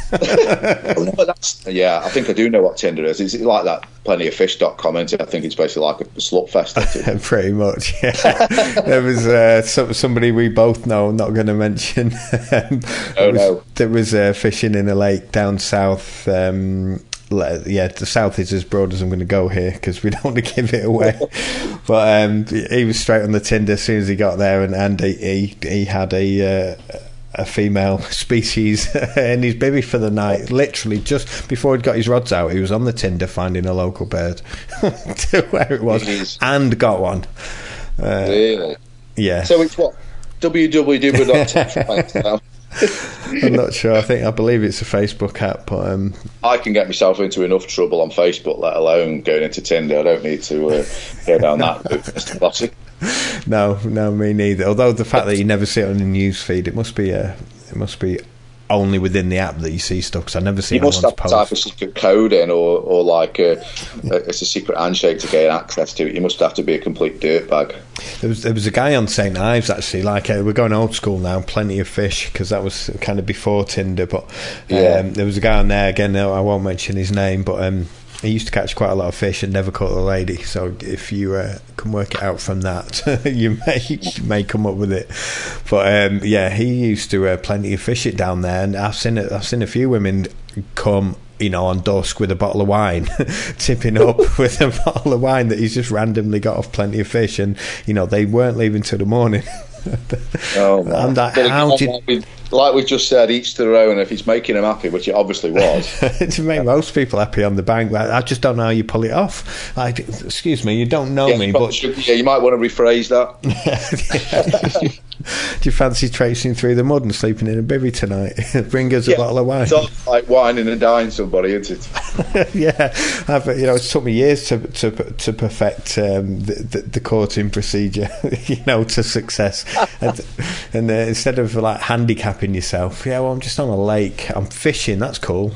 I think I do know what Tinder is. It's like that plentyoffish.com, isn't it? I think it's basically like a slut fest. Pretty much, yeah. There was somebody we both know, I'm not going to mention. There was fishing in a lake down south. The south is as broad as I'm going to go here because we don't want to give it away. But he was straight on the Tinder as soon as he got there, and he had a female species in his bivvy for the night. Literally just before he'd got his rods out, he was on the Tinder finding a local bird to where it was, and got one. Really? Yeah. So it's what? www.tinder. I'm not sure. I believe it's a Facebook app, but I can get myself into enough trouble on Facebook, let alone going into Tinder. I don't need to go down that route, Mr. Classic. No, me neither. Although the fact that you never see it on the news feed, it must be only within the app that you see stuff. Because I never see. You must have to type a secret code in, or like it's a secret handshake to gain access to it. You must have to be a complete dirtbag. There was a guy on St Ives actually. Like we're going old school now. Plenty of fish, because that was kind of before Tinder. But there was a guy on there again. I won't mention his name, but he used to catch quite a lot of fish and never caught a lady. So if you can work it out from that, you may come up with it. But he used to plenty of fish it down there, and I've seen a few women come, on dusk with a bottle of wine, tipping up with a bottle of wine that he's just randomly got off plenty of fish, and they weren't leaving till the morning. Oh, man. I'm like, how did... Like we just said, each to their own. If he's making them happy, which it obviously was, to make most people happy on the bank, I just don't know how you pull it off. Excuse me, you don't know me, but you might want to rephrase that. Do you fancy tracing through the mud and sleeping in a bivvy tonight? Bring us a bottle of wine. It's like wining and dining somebody, isn't it? Yeah, it took me years to perfect the courting procedure, to success. And instead of like handicapping yourself, I'm just on a lake, I'm fishing. That's cool.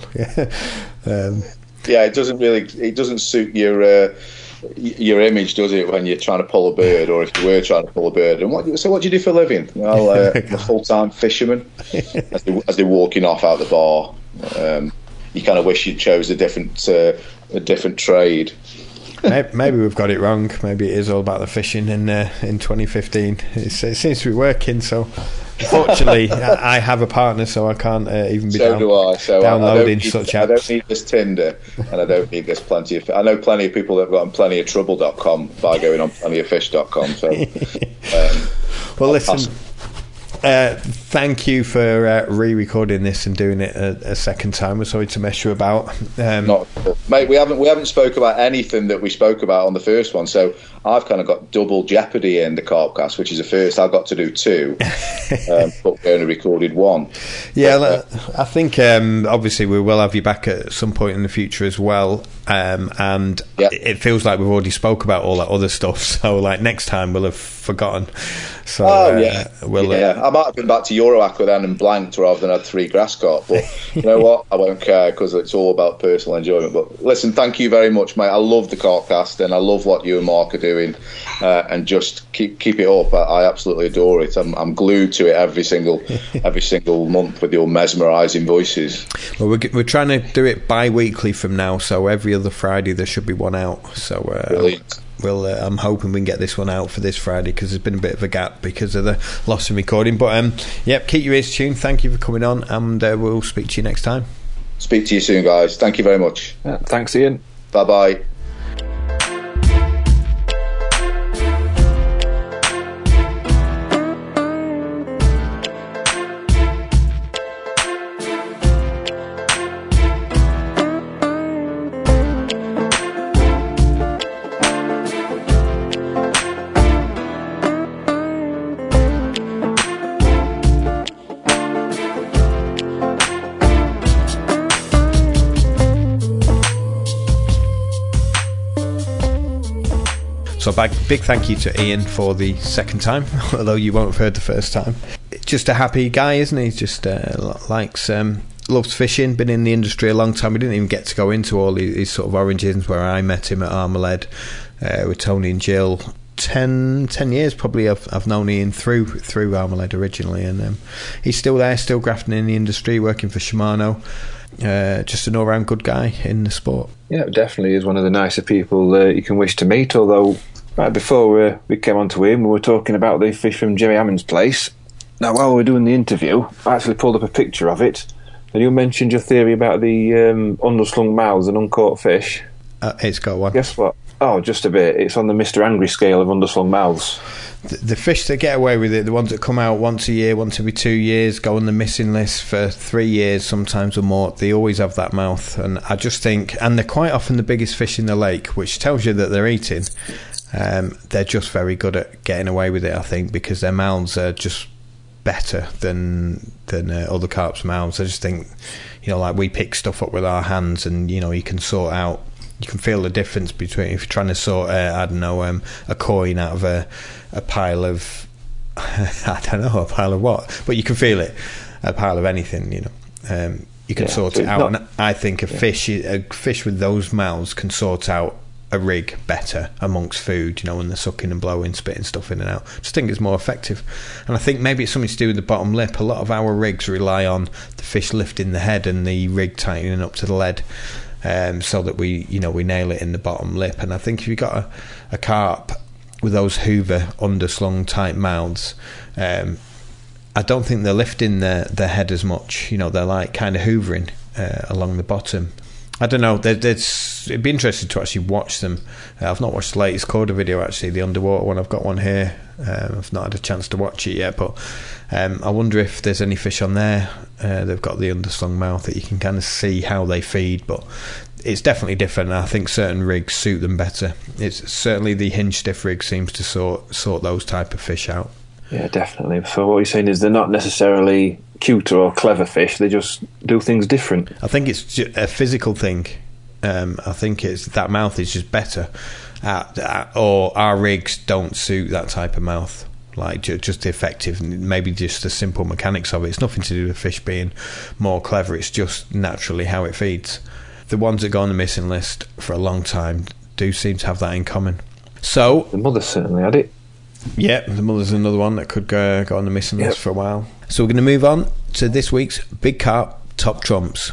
It doesn't suit your image, does it, when you're trying to pull a bird, or if you were trying to pull a bird? And what do you do for a living? Well, I'm a full-time fisherman. As they're walking off out the bar, you kind of wish you'd chose a different trade. Maybe we've got it wrong. Maybe it is all about the fishing in 2015. It seems to be working. So, unfortunately, I have a partner, so I can't even be downloading such apps. I don't need this Tinder, and I don't need this plenty of. I know plenty of people that have got on plentyofTrouble.com by going on plentyoffish.com. So, well, listen. Thank you for re-recording this and doing it a second time. We're sorry to mess you about. Mate, we haven't spoke about anything that we spoke about on the first one, so I've kind of got double jeopardy in the Carpcast, which is the first. I got to do two, but we only recorded one. Yeah, I think obviously we will have you back at some point in the future as well. And it feels like we've already spoke about all that other stuff, so like next time we'll have forgotten. So I might have been back to Euroaqua then and blanked rather than had 3 grass carp. But you know what? I won't care because it's all about personal enjoyment. But listen, thank you very much, mate. I love the Carpcast and I love what you and Mark are doing. And just keep it up. I absolutely adore it. I'm glued to it every single month with your mesmerising voices. Well, we're trying to do it bi-weekly from now, so every other Friday there should be one out. So Brilliant. I'm hoping we can get this one out for this Friday because there's been a bit of a gap because of the loss in recording. But yep, keep your ears tuned. Thank you for coming on, and we'll speak to you next time. Speak to you soon, guys. Thank you very much. Thanks, Ian. Bye-bye. So big thank you to Ian for the second time, although you won't have heard the first time. Just a happy guy, isn't he? Just loves fishing, been in the industry a long time. We didn't even get to go into all his sort of origins where I met him at Armaled with Tony and Jill. 10 years probably I've known Ian through Armaled originally, and he's still there, still grafting in the industry, working for Shimano. Just an all-round good guy in the sport. Yeah, definitely is one of the nicer people you can wish to meet. Although right before we came on to him, we were talking about the fish from Jimmy Hammond's place. Now, while we were doing the interview, I actually pulled up a picture of it, and you mentioned your theory about the underslung mouths and uncaught fish. It's got one. Guess what? Oh, just a bit. It's on the Mr. Angry scale of underslung mouths. The fish that get away with it, the ones that come out once a year, once every 2 years, go on the missing list for 3 years, sometimes or more, they always have that mouth. And I just think, and they're quite often the biggest fish in the lake, which tells you that they're eating. They're just very good at getting away with it, I think, because their mouths are just better than other carp's mouths. I just think, like we pick stuff up with our hands, and you can sort out. You can feel the difference between if you're trying to sort, a coin out of a pile of, I don't know, a pile of what, but you can feel it, a pile of anything, you can sort it out. And I think a fish with those mouths can sort out a rig better amongst food, when they're sucking and blowing, spitting stuff in and out. I just think it's more effective. And I think maybe it's something to do with the bottom lip. A lot of our rigs rely on the fish lifting the head and the rig tightening up to the lead. So that we nail it in the bottom lip. And I think if you've got a carp with those Hoover underslung tight mouths, I don't think they're lifting their head as much. They're like kind of hoovering along the bottom. I don't know. It'd be interesting to actually watch them. I've not watched the latest Corda video, actually, the underwater one. I've got one here. I've not had a chance to watch it yet, but I wonder if there's any fish on there. They've got the underslung mouth that you can kind of see how they feed, but it's definitely different. I think certain rigs suit them better. It's certainly the hinge stiff rig seems to sort those type of fish out. Yeah, definitely. So what you're saying is they're not necessarily cuter or clever fish, they just do things different. I think it's a physical thing. I think it's that mouth is just better or our rigs don't suit that type of mouth, like just effective, maybe just the simple mechanics of it. It's nothing to do with fish being more clever, it's just naturally how it feeds. The ones that go on the missing list for a long time do seem to have that in common. So the mother certainly had it. Yeah, the mother's another one that could go on the missing list for a while. So we're going to move on to this week's Big Carp Top Trumps.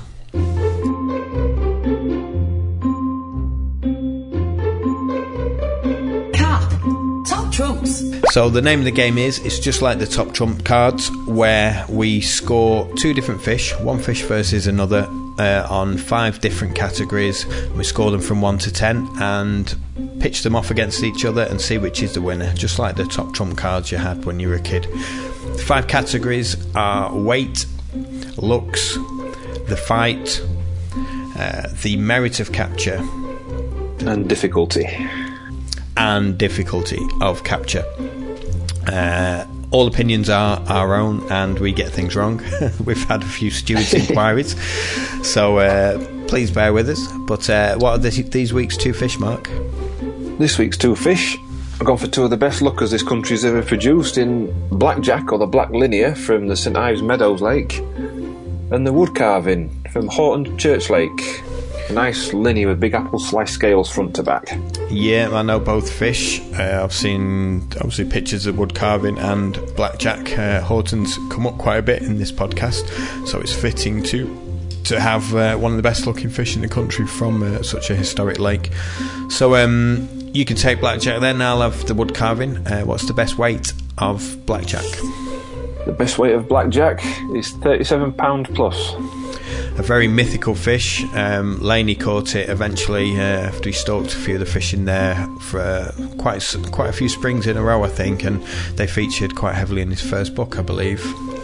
Carp Top Trumps. So the name of the game is, it's just like the Top Trump cards, where we score 2 different fish, one fish versus another, on 5 different categories. We score them from 1 to 10 and pitch them off against each other and see which is the winner, just like the Top Trump cards you had when you were a kid. The 5 categories are weight, looks, the fight, the merit of capture, and difficulty of capture. All opinions are our own, and we get things wrong. We've had a few stewards' inquiries, so please bear with us. But what are these week's 2 fish, Mark? This week's 2 fish I've gone for two of the best lookers this country's ever produced in Blackjack, or the Black Linear, from the St Ives Meadows Lake, and the Wood Carving from Horton Church Lake. A nice linear with big apple slice scales front to back. Yeah, I know both fish. I've seen obviously pictures of Wood Carving and Blackjack. Horton's come up quite a bit in this podcast, so it's fitting to have one of the best looking fish in the country from such a historic lake. So you can take Blackjack then. I'll have the Wood Carving. What's the best weight of Blackjack? The best weight of Blackjack is £37 plus. A very mythical fish. Laney caught it eventually after he stalked a few of the fish in there for quite a few springs in a row, I think, and they featured quite heavily in his first book, I believe.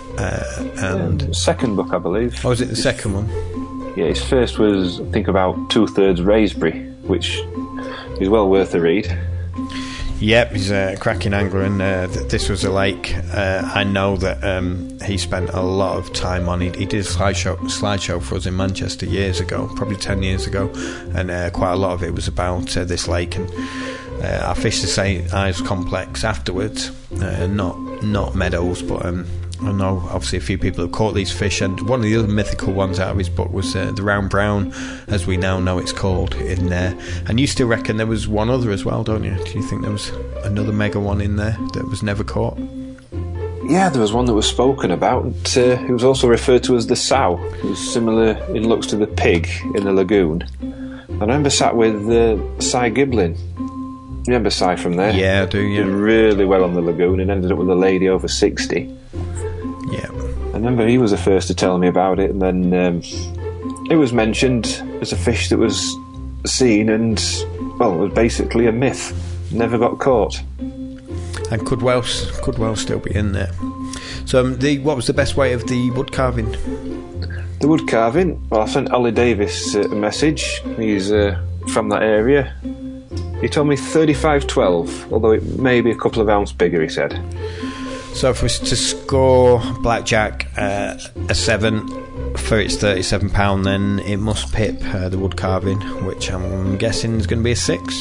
And second book, I believe. Oh, was it the second one? Yeah, his first was, I think, about 2/3 Raisbury, which is well worth a read. Yep, he's a cracking angler, and this was a lake I know that he spent a lot of time on. He did a slideshow for us in Manchester years ago, probably 10 years ago, and quite a lot of it was about this lake. And I fished the St Ives complex afterwards, not Meadows, but I know obviously a few people have caught these fish, and one of the other mythical ones out of his book was the round brown, as we now know it's called, in there. And you still reckon there was one other as well, don't you? Do you think there was another mega one in there that was never caught? Yeah, there was one that was spoken about. It was also referred to as the sow. It was similar in looks to the pig in the lagoon. I remember sat with Cy Giblin. You remember Cy from there? Yeah, I do, yeah. Did really well on the lagoon and ended up with a lady over 60. Yeah. I remember he was the first to tell me about it, and then it was mentioned as a fish that was seen and, well, it was basically a myth. Never got caught. And could well still be in there. So what was the best weight of the Wood Carving? The Wood Carving, well, I sent Ollie Davis a message. He's from that area. He told me 35.12, although it may be a couple of ounces bigger, he said. So if we was to score Blackjack a 7 for its £37, then it must pip the Wood Carving, which I'm guessing is going to be a 6.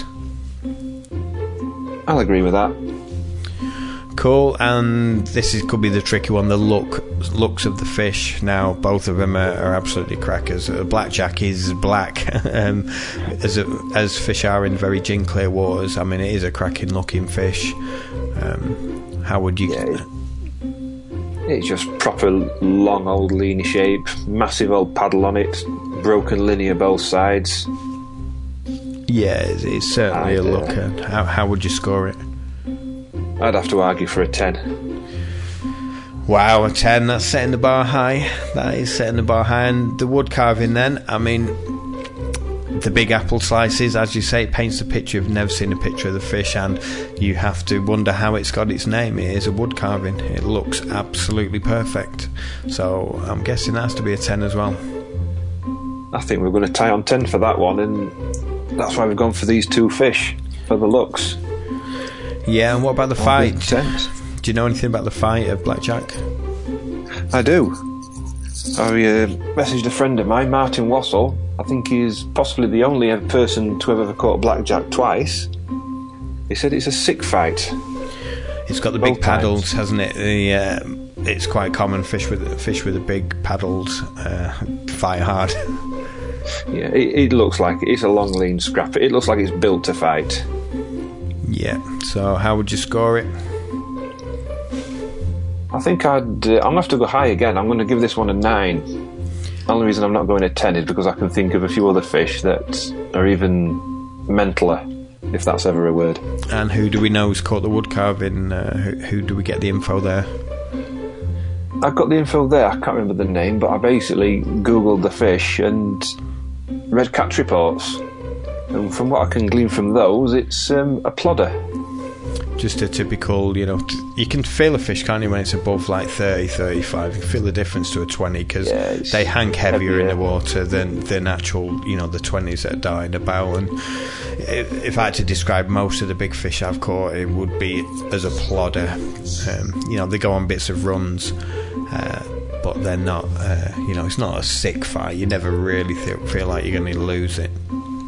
I'll agree with that. Cool, and this could be the tricky one, the looks of the fish. Now, both of them are absolutely crackers. Blackjack is black, as fish are in very gin clear waters. I mean, it is a cracking looking fish. How would you... Yeah, it's just proper long old lean shape, massive old paddle on it, broken linear both sides. Yeah, it's certainly a looker. How would you score it? I'd have to argue for a 10. Wow, a 10, that's setting the bar high. That is setting the bar high. And the Wood Carving then, I mean, the big apple slices, as you say, it paints the picture. You've never seen a picture of the fish, and you have to wonder how it's got its name. It is a Wood Carving. It looks absolutely perfect. So I'm guessing that has to be a 10 as well. I think we're going to tie on 10 for that one, and that's why we've gone for these two fish, for the looks. Yeah, and what about the fight? Do you know anything about the fight of Blackjack? I do. I messaged a friend of mine, Martin Wassell. I think he's possibly the only person to have ever caught Blackjack twice. He said it's a sick fight. It's got the big paddles, hasn't it? It's quite common, fish with the big paddles fight hard. Yeah, it looks like it's a long, lean scrap. It looks like it's built to fight. Yeah, so how would you score it? I think I'm going to have to go high again. I'm going to give this one a 9. The only reason I'm not going a 10 is because I can think of a few other fish that are even mentaler, if that's ever a word. And who do we know who's caught the Wood Carving? Who do we get the info there? I've got the info there. I can't remember the name, but I basically Googled the fish and read catch reports. And from what I can glean from those, it's a plodder. Just a typical, you can feel a fish, can't you, when it's above like 30, 35. You can feel the difference to a 20 because they hang heavier in the water than the natural, the 20s that are dying about. And if I had to describe most of the big fish I've caught, it would be as a plodder. They go on bits of runs, but they're not, it's not a sick fight. You never really feel like you're going to lose it.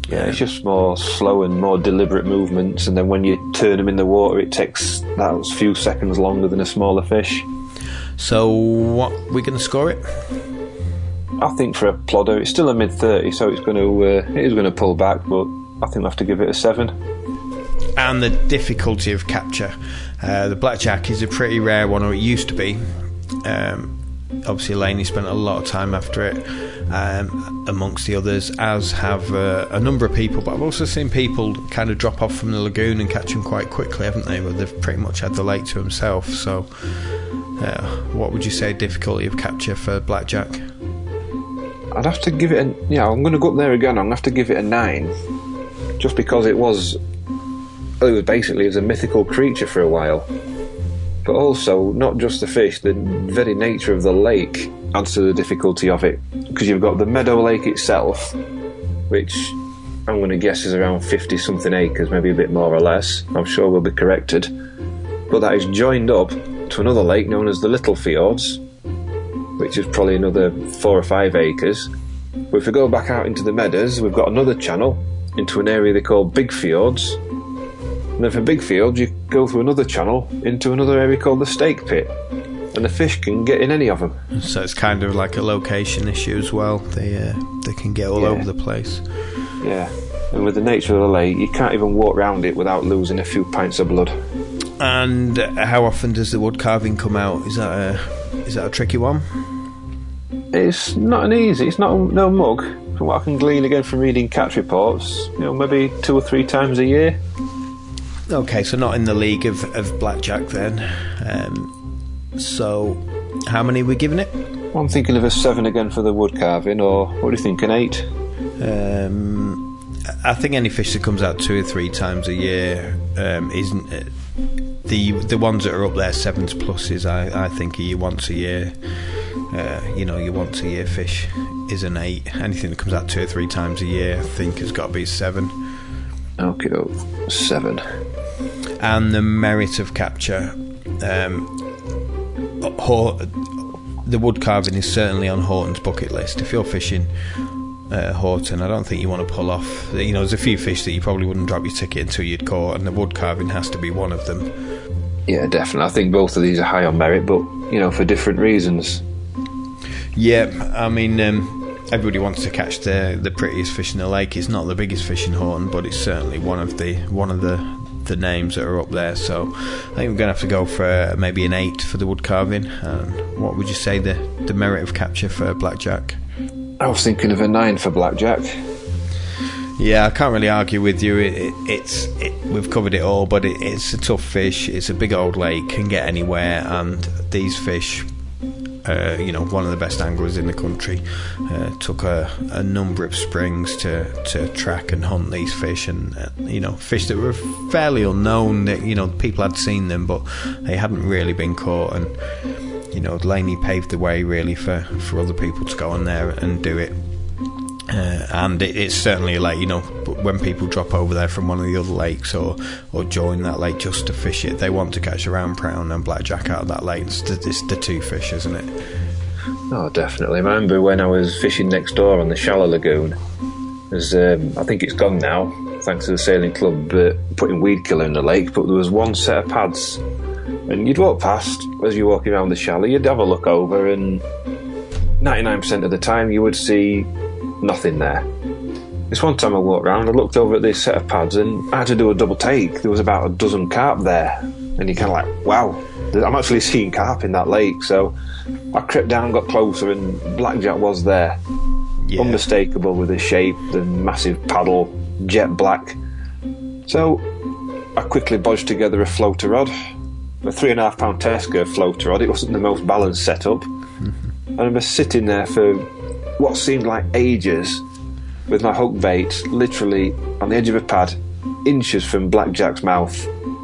Yeah, it's just more slow and more deliberate movements, and then when you turn them in the water, it takes that few seconds longer than a smaller fish. So, what we're going to score it? I think for a plodder, it's still a mid-30, so it is going to pull back, but I think we'll have to give it a 7. And the difficulty of capture. The blackjack is a pretty rare one, or it used to be. Obviously, Laney spent a lot of time after it, amongst the others, as have a number of people. But I've also seen people kind of drop off from the lagoon and catch them quite quickly, haven't they? Well, they've pretty much had the lake to themselves. So, what would you say difficulty of capture for blackjack? I'd have to give it I'm going to go up there again. I'm going to have to give it a 9, just because it was basically a mythical creature for a while. But also, not just the fish, the very nature of the lake adds to the difficulty of it. Because you've got the meadow lake itself, which I'm going to guess is around 50-something acres, maybe a bit more or less. I'm sure we'll be corrected. But that is joined up to another lake known as the Little Fjords, which is probably another 4 or 5 acres. But if we go back out into the meadows, we've got another channel into an area they call Big Fjords. And then for Big Fjords, you go through another channel into another area called the Stake Pit. And the fish can get in any of them. So it's kind of like a location issue as well. They can get all over the place. Yeah. And with the nature of the lake, you can't even walk round it without losing a few pints of blood. And how often does the wood carving come out? Is that a tricky one? It's not an easy. It's no mug. From what I can glean again from reading catch reports, maybe 2 or 3 times a year. Okay, so not in the league of blackjack then. So, how many are we giving it? Well, I'm thinking of a 7 again for the wood carving, or what do you think, an 8? I think any fish that comes out 2 or 3 times a year isn't the ones that are up there 7s pluses. I think are your once a year. Your once a year fish is an 8. Anything that comes out 2 or 3 times a year, I think, has got to be 7. Okay, 7. And the merit of capture. The wood carving is certainly on Horton's bucket list. If you're fishing Horton, I don't think you want to pull off. There's a few fish that you probably wouldn't drop your ticket until you'd caught, and the wood carving has to be one of them. Yeah, definitely. I think both of these are high on merit, but for different reasons. Yeah, I mean, everybody wants to catch the prettiest fish in the lake. It's not the biggest fish in Horton, but it's certainly one of the names that are up there. So I think we're going to have to go for maybe an 8 for the wood carving. What would you say the merit of capture for blackjack? I was thinking of a 9 for blackjack. Yeah, I can't really argue with you. We've covered it all, but it's a tough fish. It's a big old lake, can get anywhere, and these fish, one of the best anglers in the country, took a number of springs to track and hunt these fish, and fish that were fairly unknown. That people had seen them, but they hadn't really been caught. And Laney paved the way really for other people to go on there and do it. And it's certainly a lake, when people drop over there from one of the other lakes or join that lake just to fish it, they want to catch a round prawn and blackjack out of that lake. It's the 2 fish, isn't it? Oh, definitely. I remember when I was fishing next door on the shallow lagoon. I think it's gone now, thanks to the sailing club putting weed killer in the lake, but there was one set of pads. And you'd walk past, as you're walking around the shallow, you'd have a look over, and 99% of the time you would see nothing there. This one time I walked round, I looked over at this set of pads, and I had to do a double take. There was about a dozen carp there, and you're kind of like, wow, I'm actually seeing carp in that lake. So I crept down, got closer, and blackjack was there. Yeah. Unmistakable with the shape, the massive paddle, jet black. So I quickly bodged together a floater rod, a 3.5 pound Tesco floater rod. It wasn't the most balanced setup. I remember sitting there for what seemed like ages with my hook bait literally on the edge of a pad, inches from blackjack's mouth.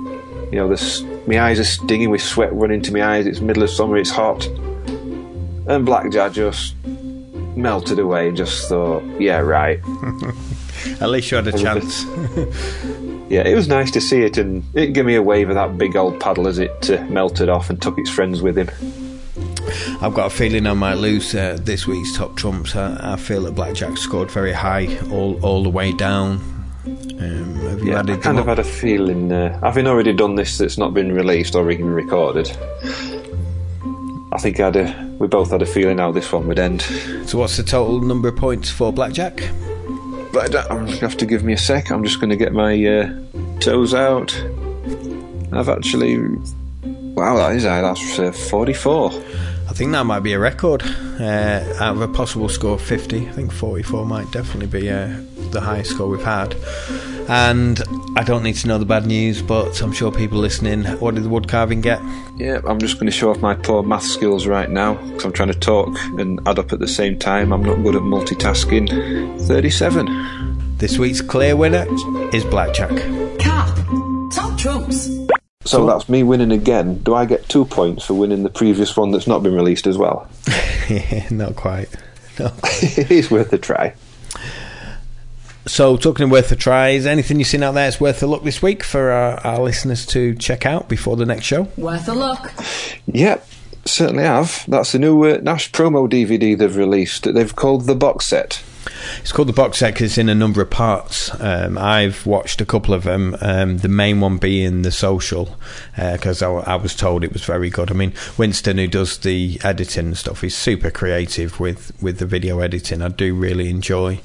My eyes are stinging with sweat running to my eyes. It's middle of summer, it's hot, and blackjack just melted away and just thought, yeah, right. At least you had a chance. Yeah, it was nice to see it, and it gave me a wave of that big old paddle as it melted off and took its friends with him. I've got a feeling I might lose this week's top trumps. I feel that Blackjack scored very high all the way down. Have you added? I kind of had a feeling, having already done this that's not been released or even recorded, I think we both had a feeling how this one would end. So what's the total number of points for Blackjack? But I'm going to have to give me a sec. I'm just going to get my toes out. I've actually... Wow, that's 44. I think that might be a record. Out of a possible score of 50, I think 44 might definitely be the highest score we've had. And I don't need to know the bad news, but I'm sure people listening, what did the wood carving get? Yeah, I'm just going to show off my poor math skills right now, because I'm trying to talk and add up at the same time. I'm not good at multitasking. 37. This week's clear winner is Blackjack. Cap. Top trumps. So that's me winning again. Do I get 2 points for winning the previous one that's not been released as well? Yeah, not quite. No. It is worth a try. So, talking of worth a try, is anything you've seen out there that's worth a look this week for our listeners to check out before the next show? Worth a look. Yep, certainly have. That's the new Nash promo DVD they've released. They've called the box set. It's called the box set because it's in a number of parts. I've watched a couple of them, the main one being The Social, because I was told it was very good. I mean, Winston, who does the editing and stuff, is super creative with the video editing. I do really enjoy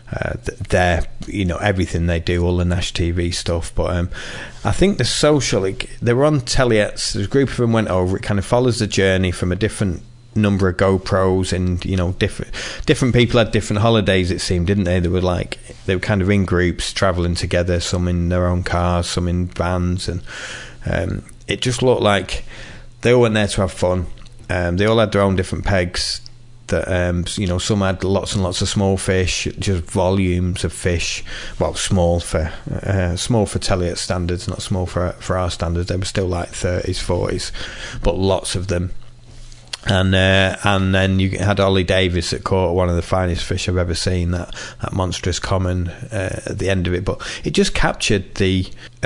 everything they do, all the Nash TV stuff. But I think The Social, they were on Telly-ets. A group of them went over. It kind of follows the journey from a different number of GoPros, and different people had different holidays, it seemed, didn't they? They were kind of in groups travelling together, some in their own cars, some in vans, and it just looked like they all went there to have fun. They all had their own different pegs. That some had lots and lots of small fish, just volumes of fish. Well, small for Telly-et standards, not small for our standards. They were still like 30s, 40s, but lots of them. And then you had Ollie Davis that caught one of the finest fish I've ever seen, that monstrous common at the end of it. But it just captured the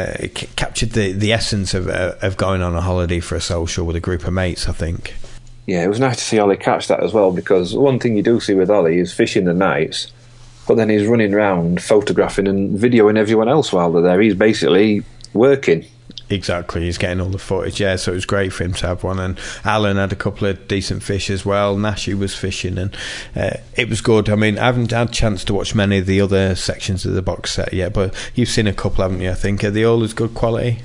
essence of going on a holiday for a social with a group of mates, I think. Yeah, it was nice to see Ollie catch that as well, because one thing you do see with Ollie is fishing the nights, but then he's running around photographing and videoing everyone else while they're there. He's basically working. Exactly, he's getting all the footage, yeah, so it was great for him to have one. And Alan had a couple of decent fish as well. Nashy was fishing, and it was good. I mean, I haven't had a chance to watch many of the other sections of the box set yet, but you've seen a couple, haven't you, I think? Are they all as good quality?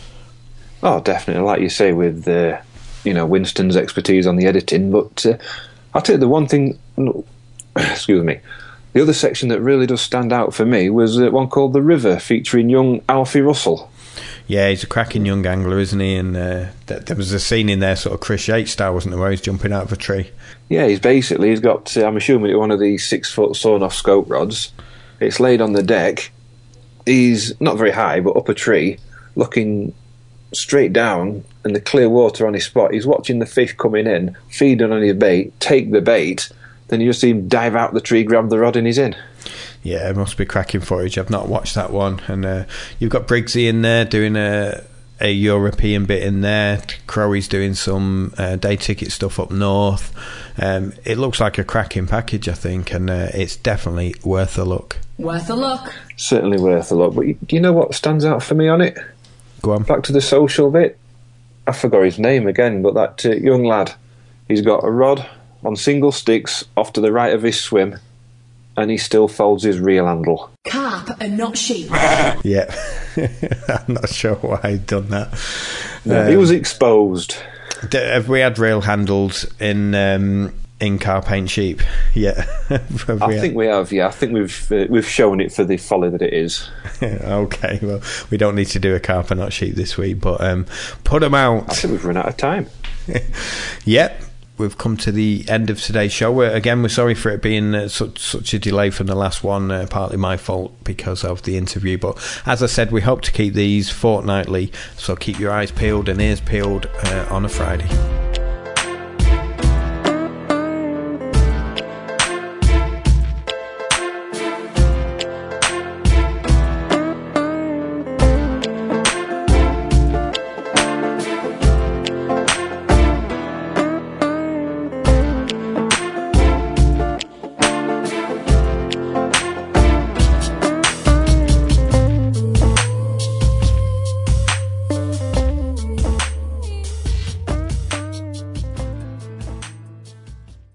Oh, definitely, like you say, with Winston's expertise on the editing. But I'll tell you the one thing, excuse me, the other section that really does stand out for me was one called The River, featuring young Alfie Russell. Yeah, he's a cracking young angler, isn't he? And there was a scene in there, sort of Chris Yates style, wasn't there, where he's jumping out of a tree? Yeah, he's got, I'm assuming, one of these 6-foot sawn-off scope rods. It's laid on the deck. He's not very high, but up a tree, looking straight down in the clear water on his spot. He's watching the fish coming in, feeding on his bait, take the bait, then you just see him dive out the tree, grab the rod, and he's in. Yeah, it must be cracking footage. I've not watched that one. And you've got Briggsy in there doing a European bit in there. Crowey's doing some day ticket stuff up north. It looks like a cracking package, I think, and it's definitely worth a look. Worth a look. Certainly worth a look. But do you know what stands out for me on it? Go on. Back to The Social bit. I forgot his name again, but that young lad, he's got a rod on single sticks off to the right of his swim, and he still folds his reel handle. Carp and not sheep. Yeah. I'm not sure why he'd done that. No, he was exposed. Have we had reel handles in carp ain't sheep? Yeah. I think we have, yeah. I think we've shown it for the folly that it is. Okay, well, we don't need to do a carp and not sheep this week, but put them out. I think we've run out of time. Yep. We've come to the end of today's show. We're sorry for it being such a delay from the last one, partly my fault because of the interview, but as I said, we hope to keep these fortnightly, so keep your eyes peeled and ears peeled on a Friday.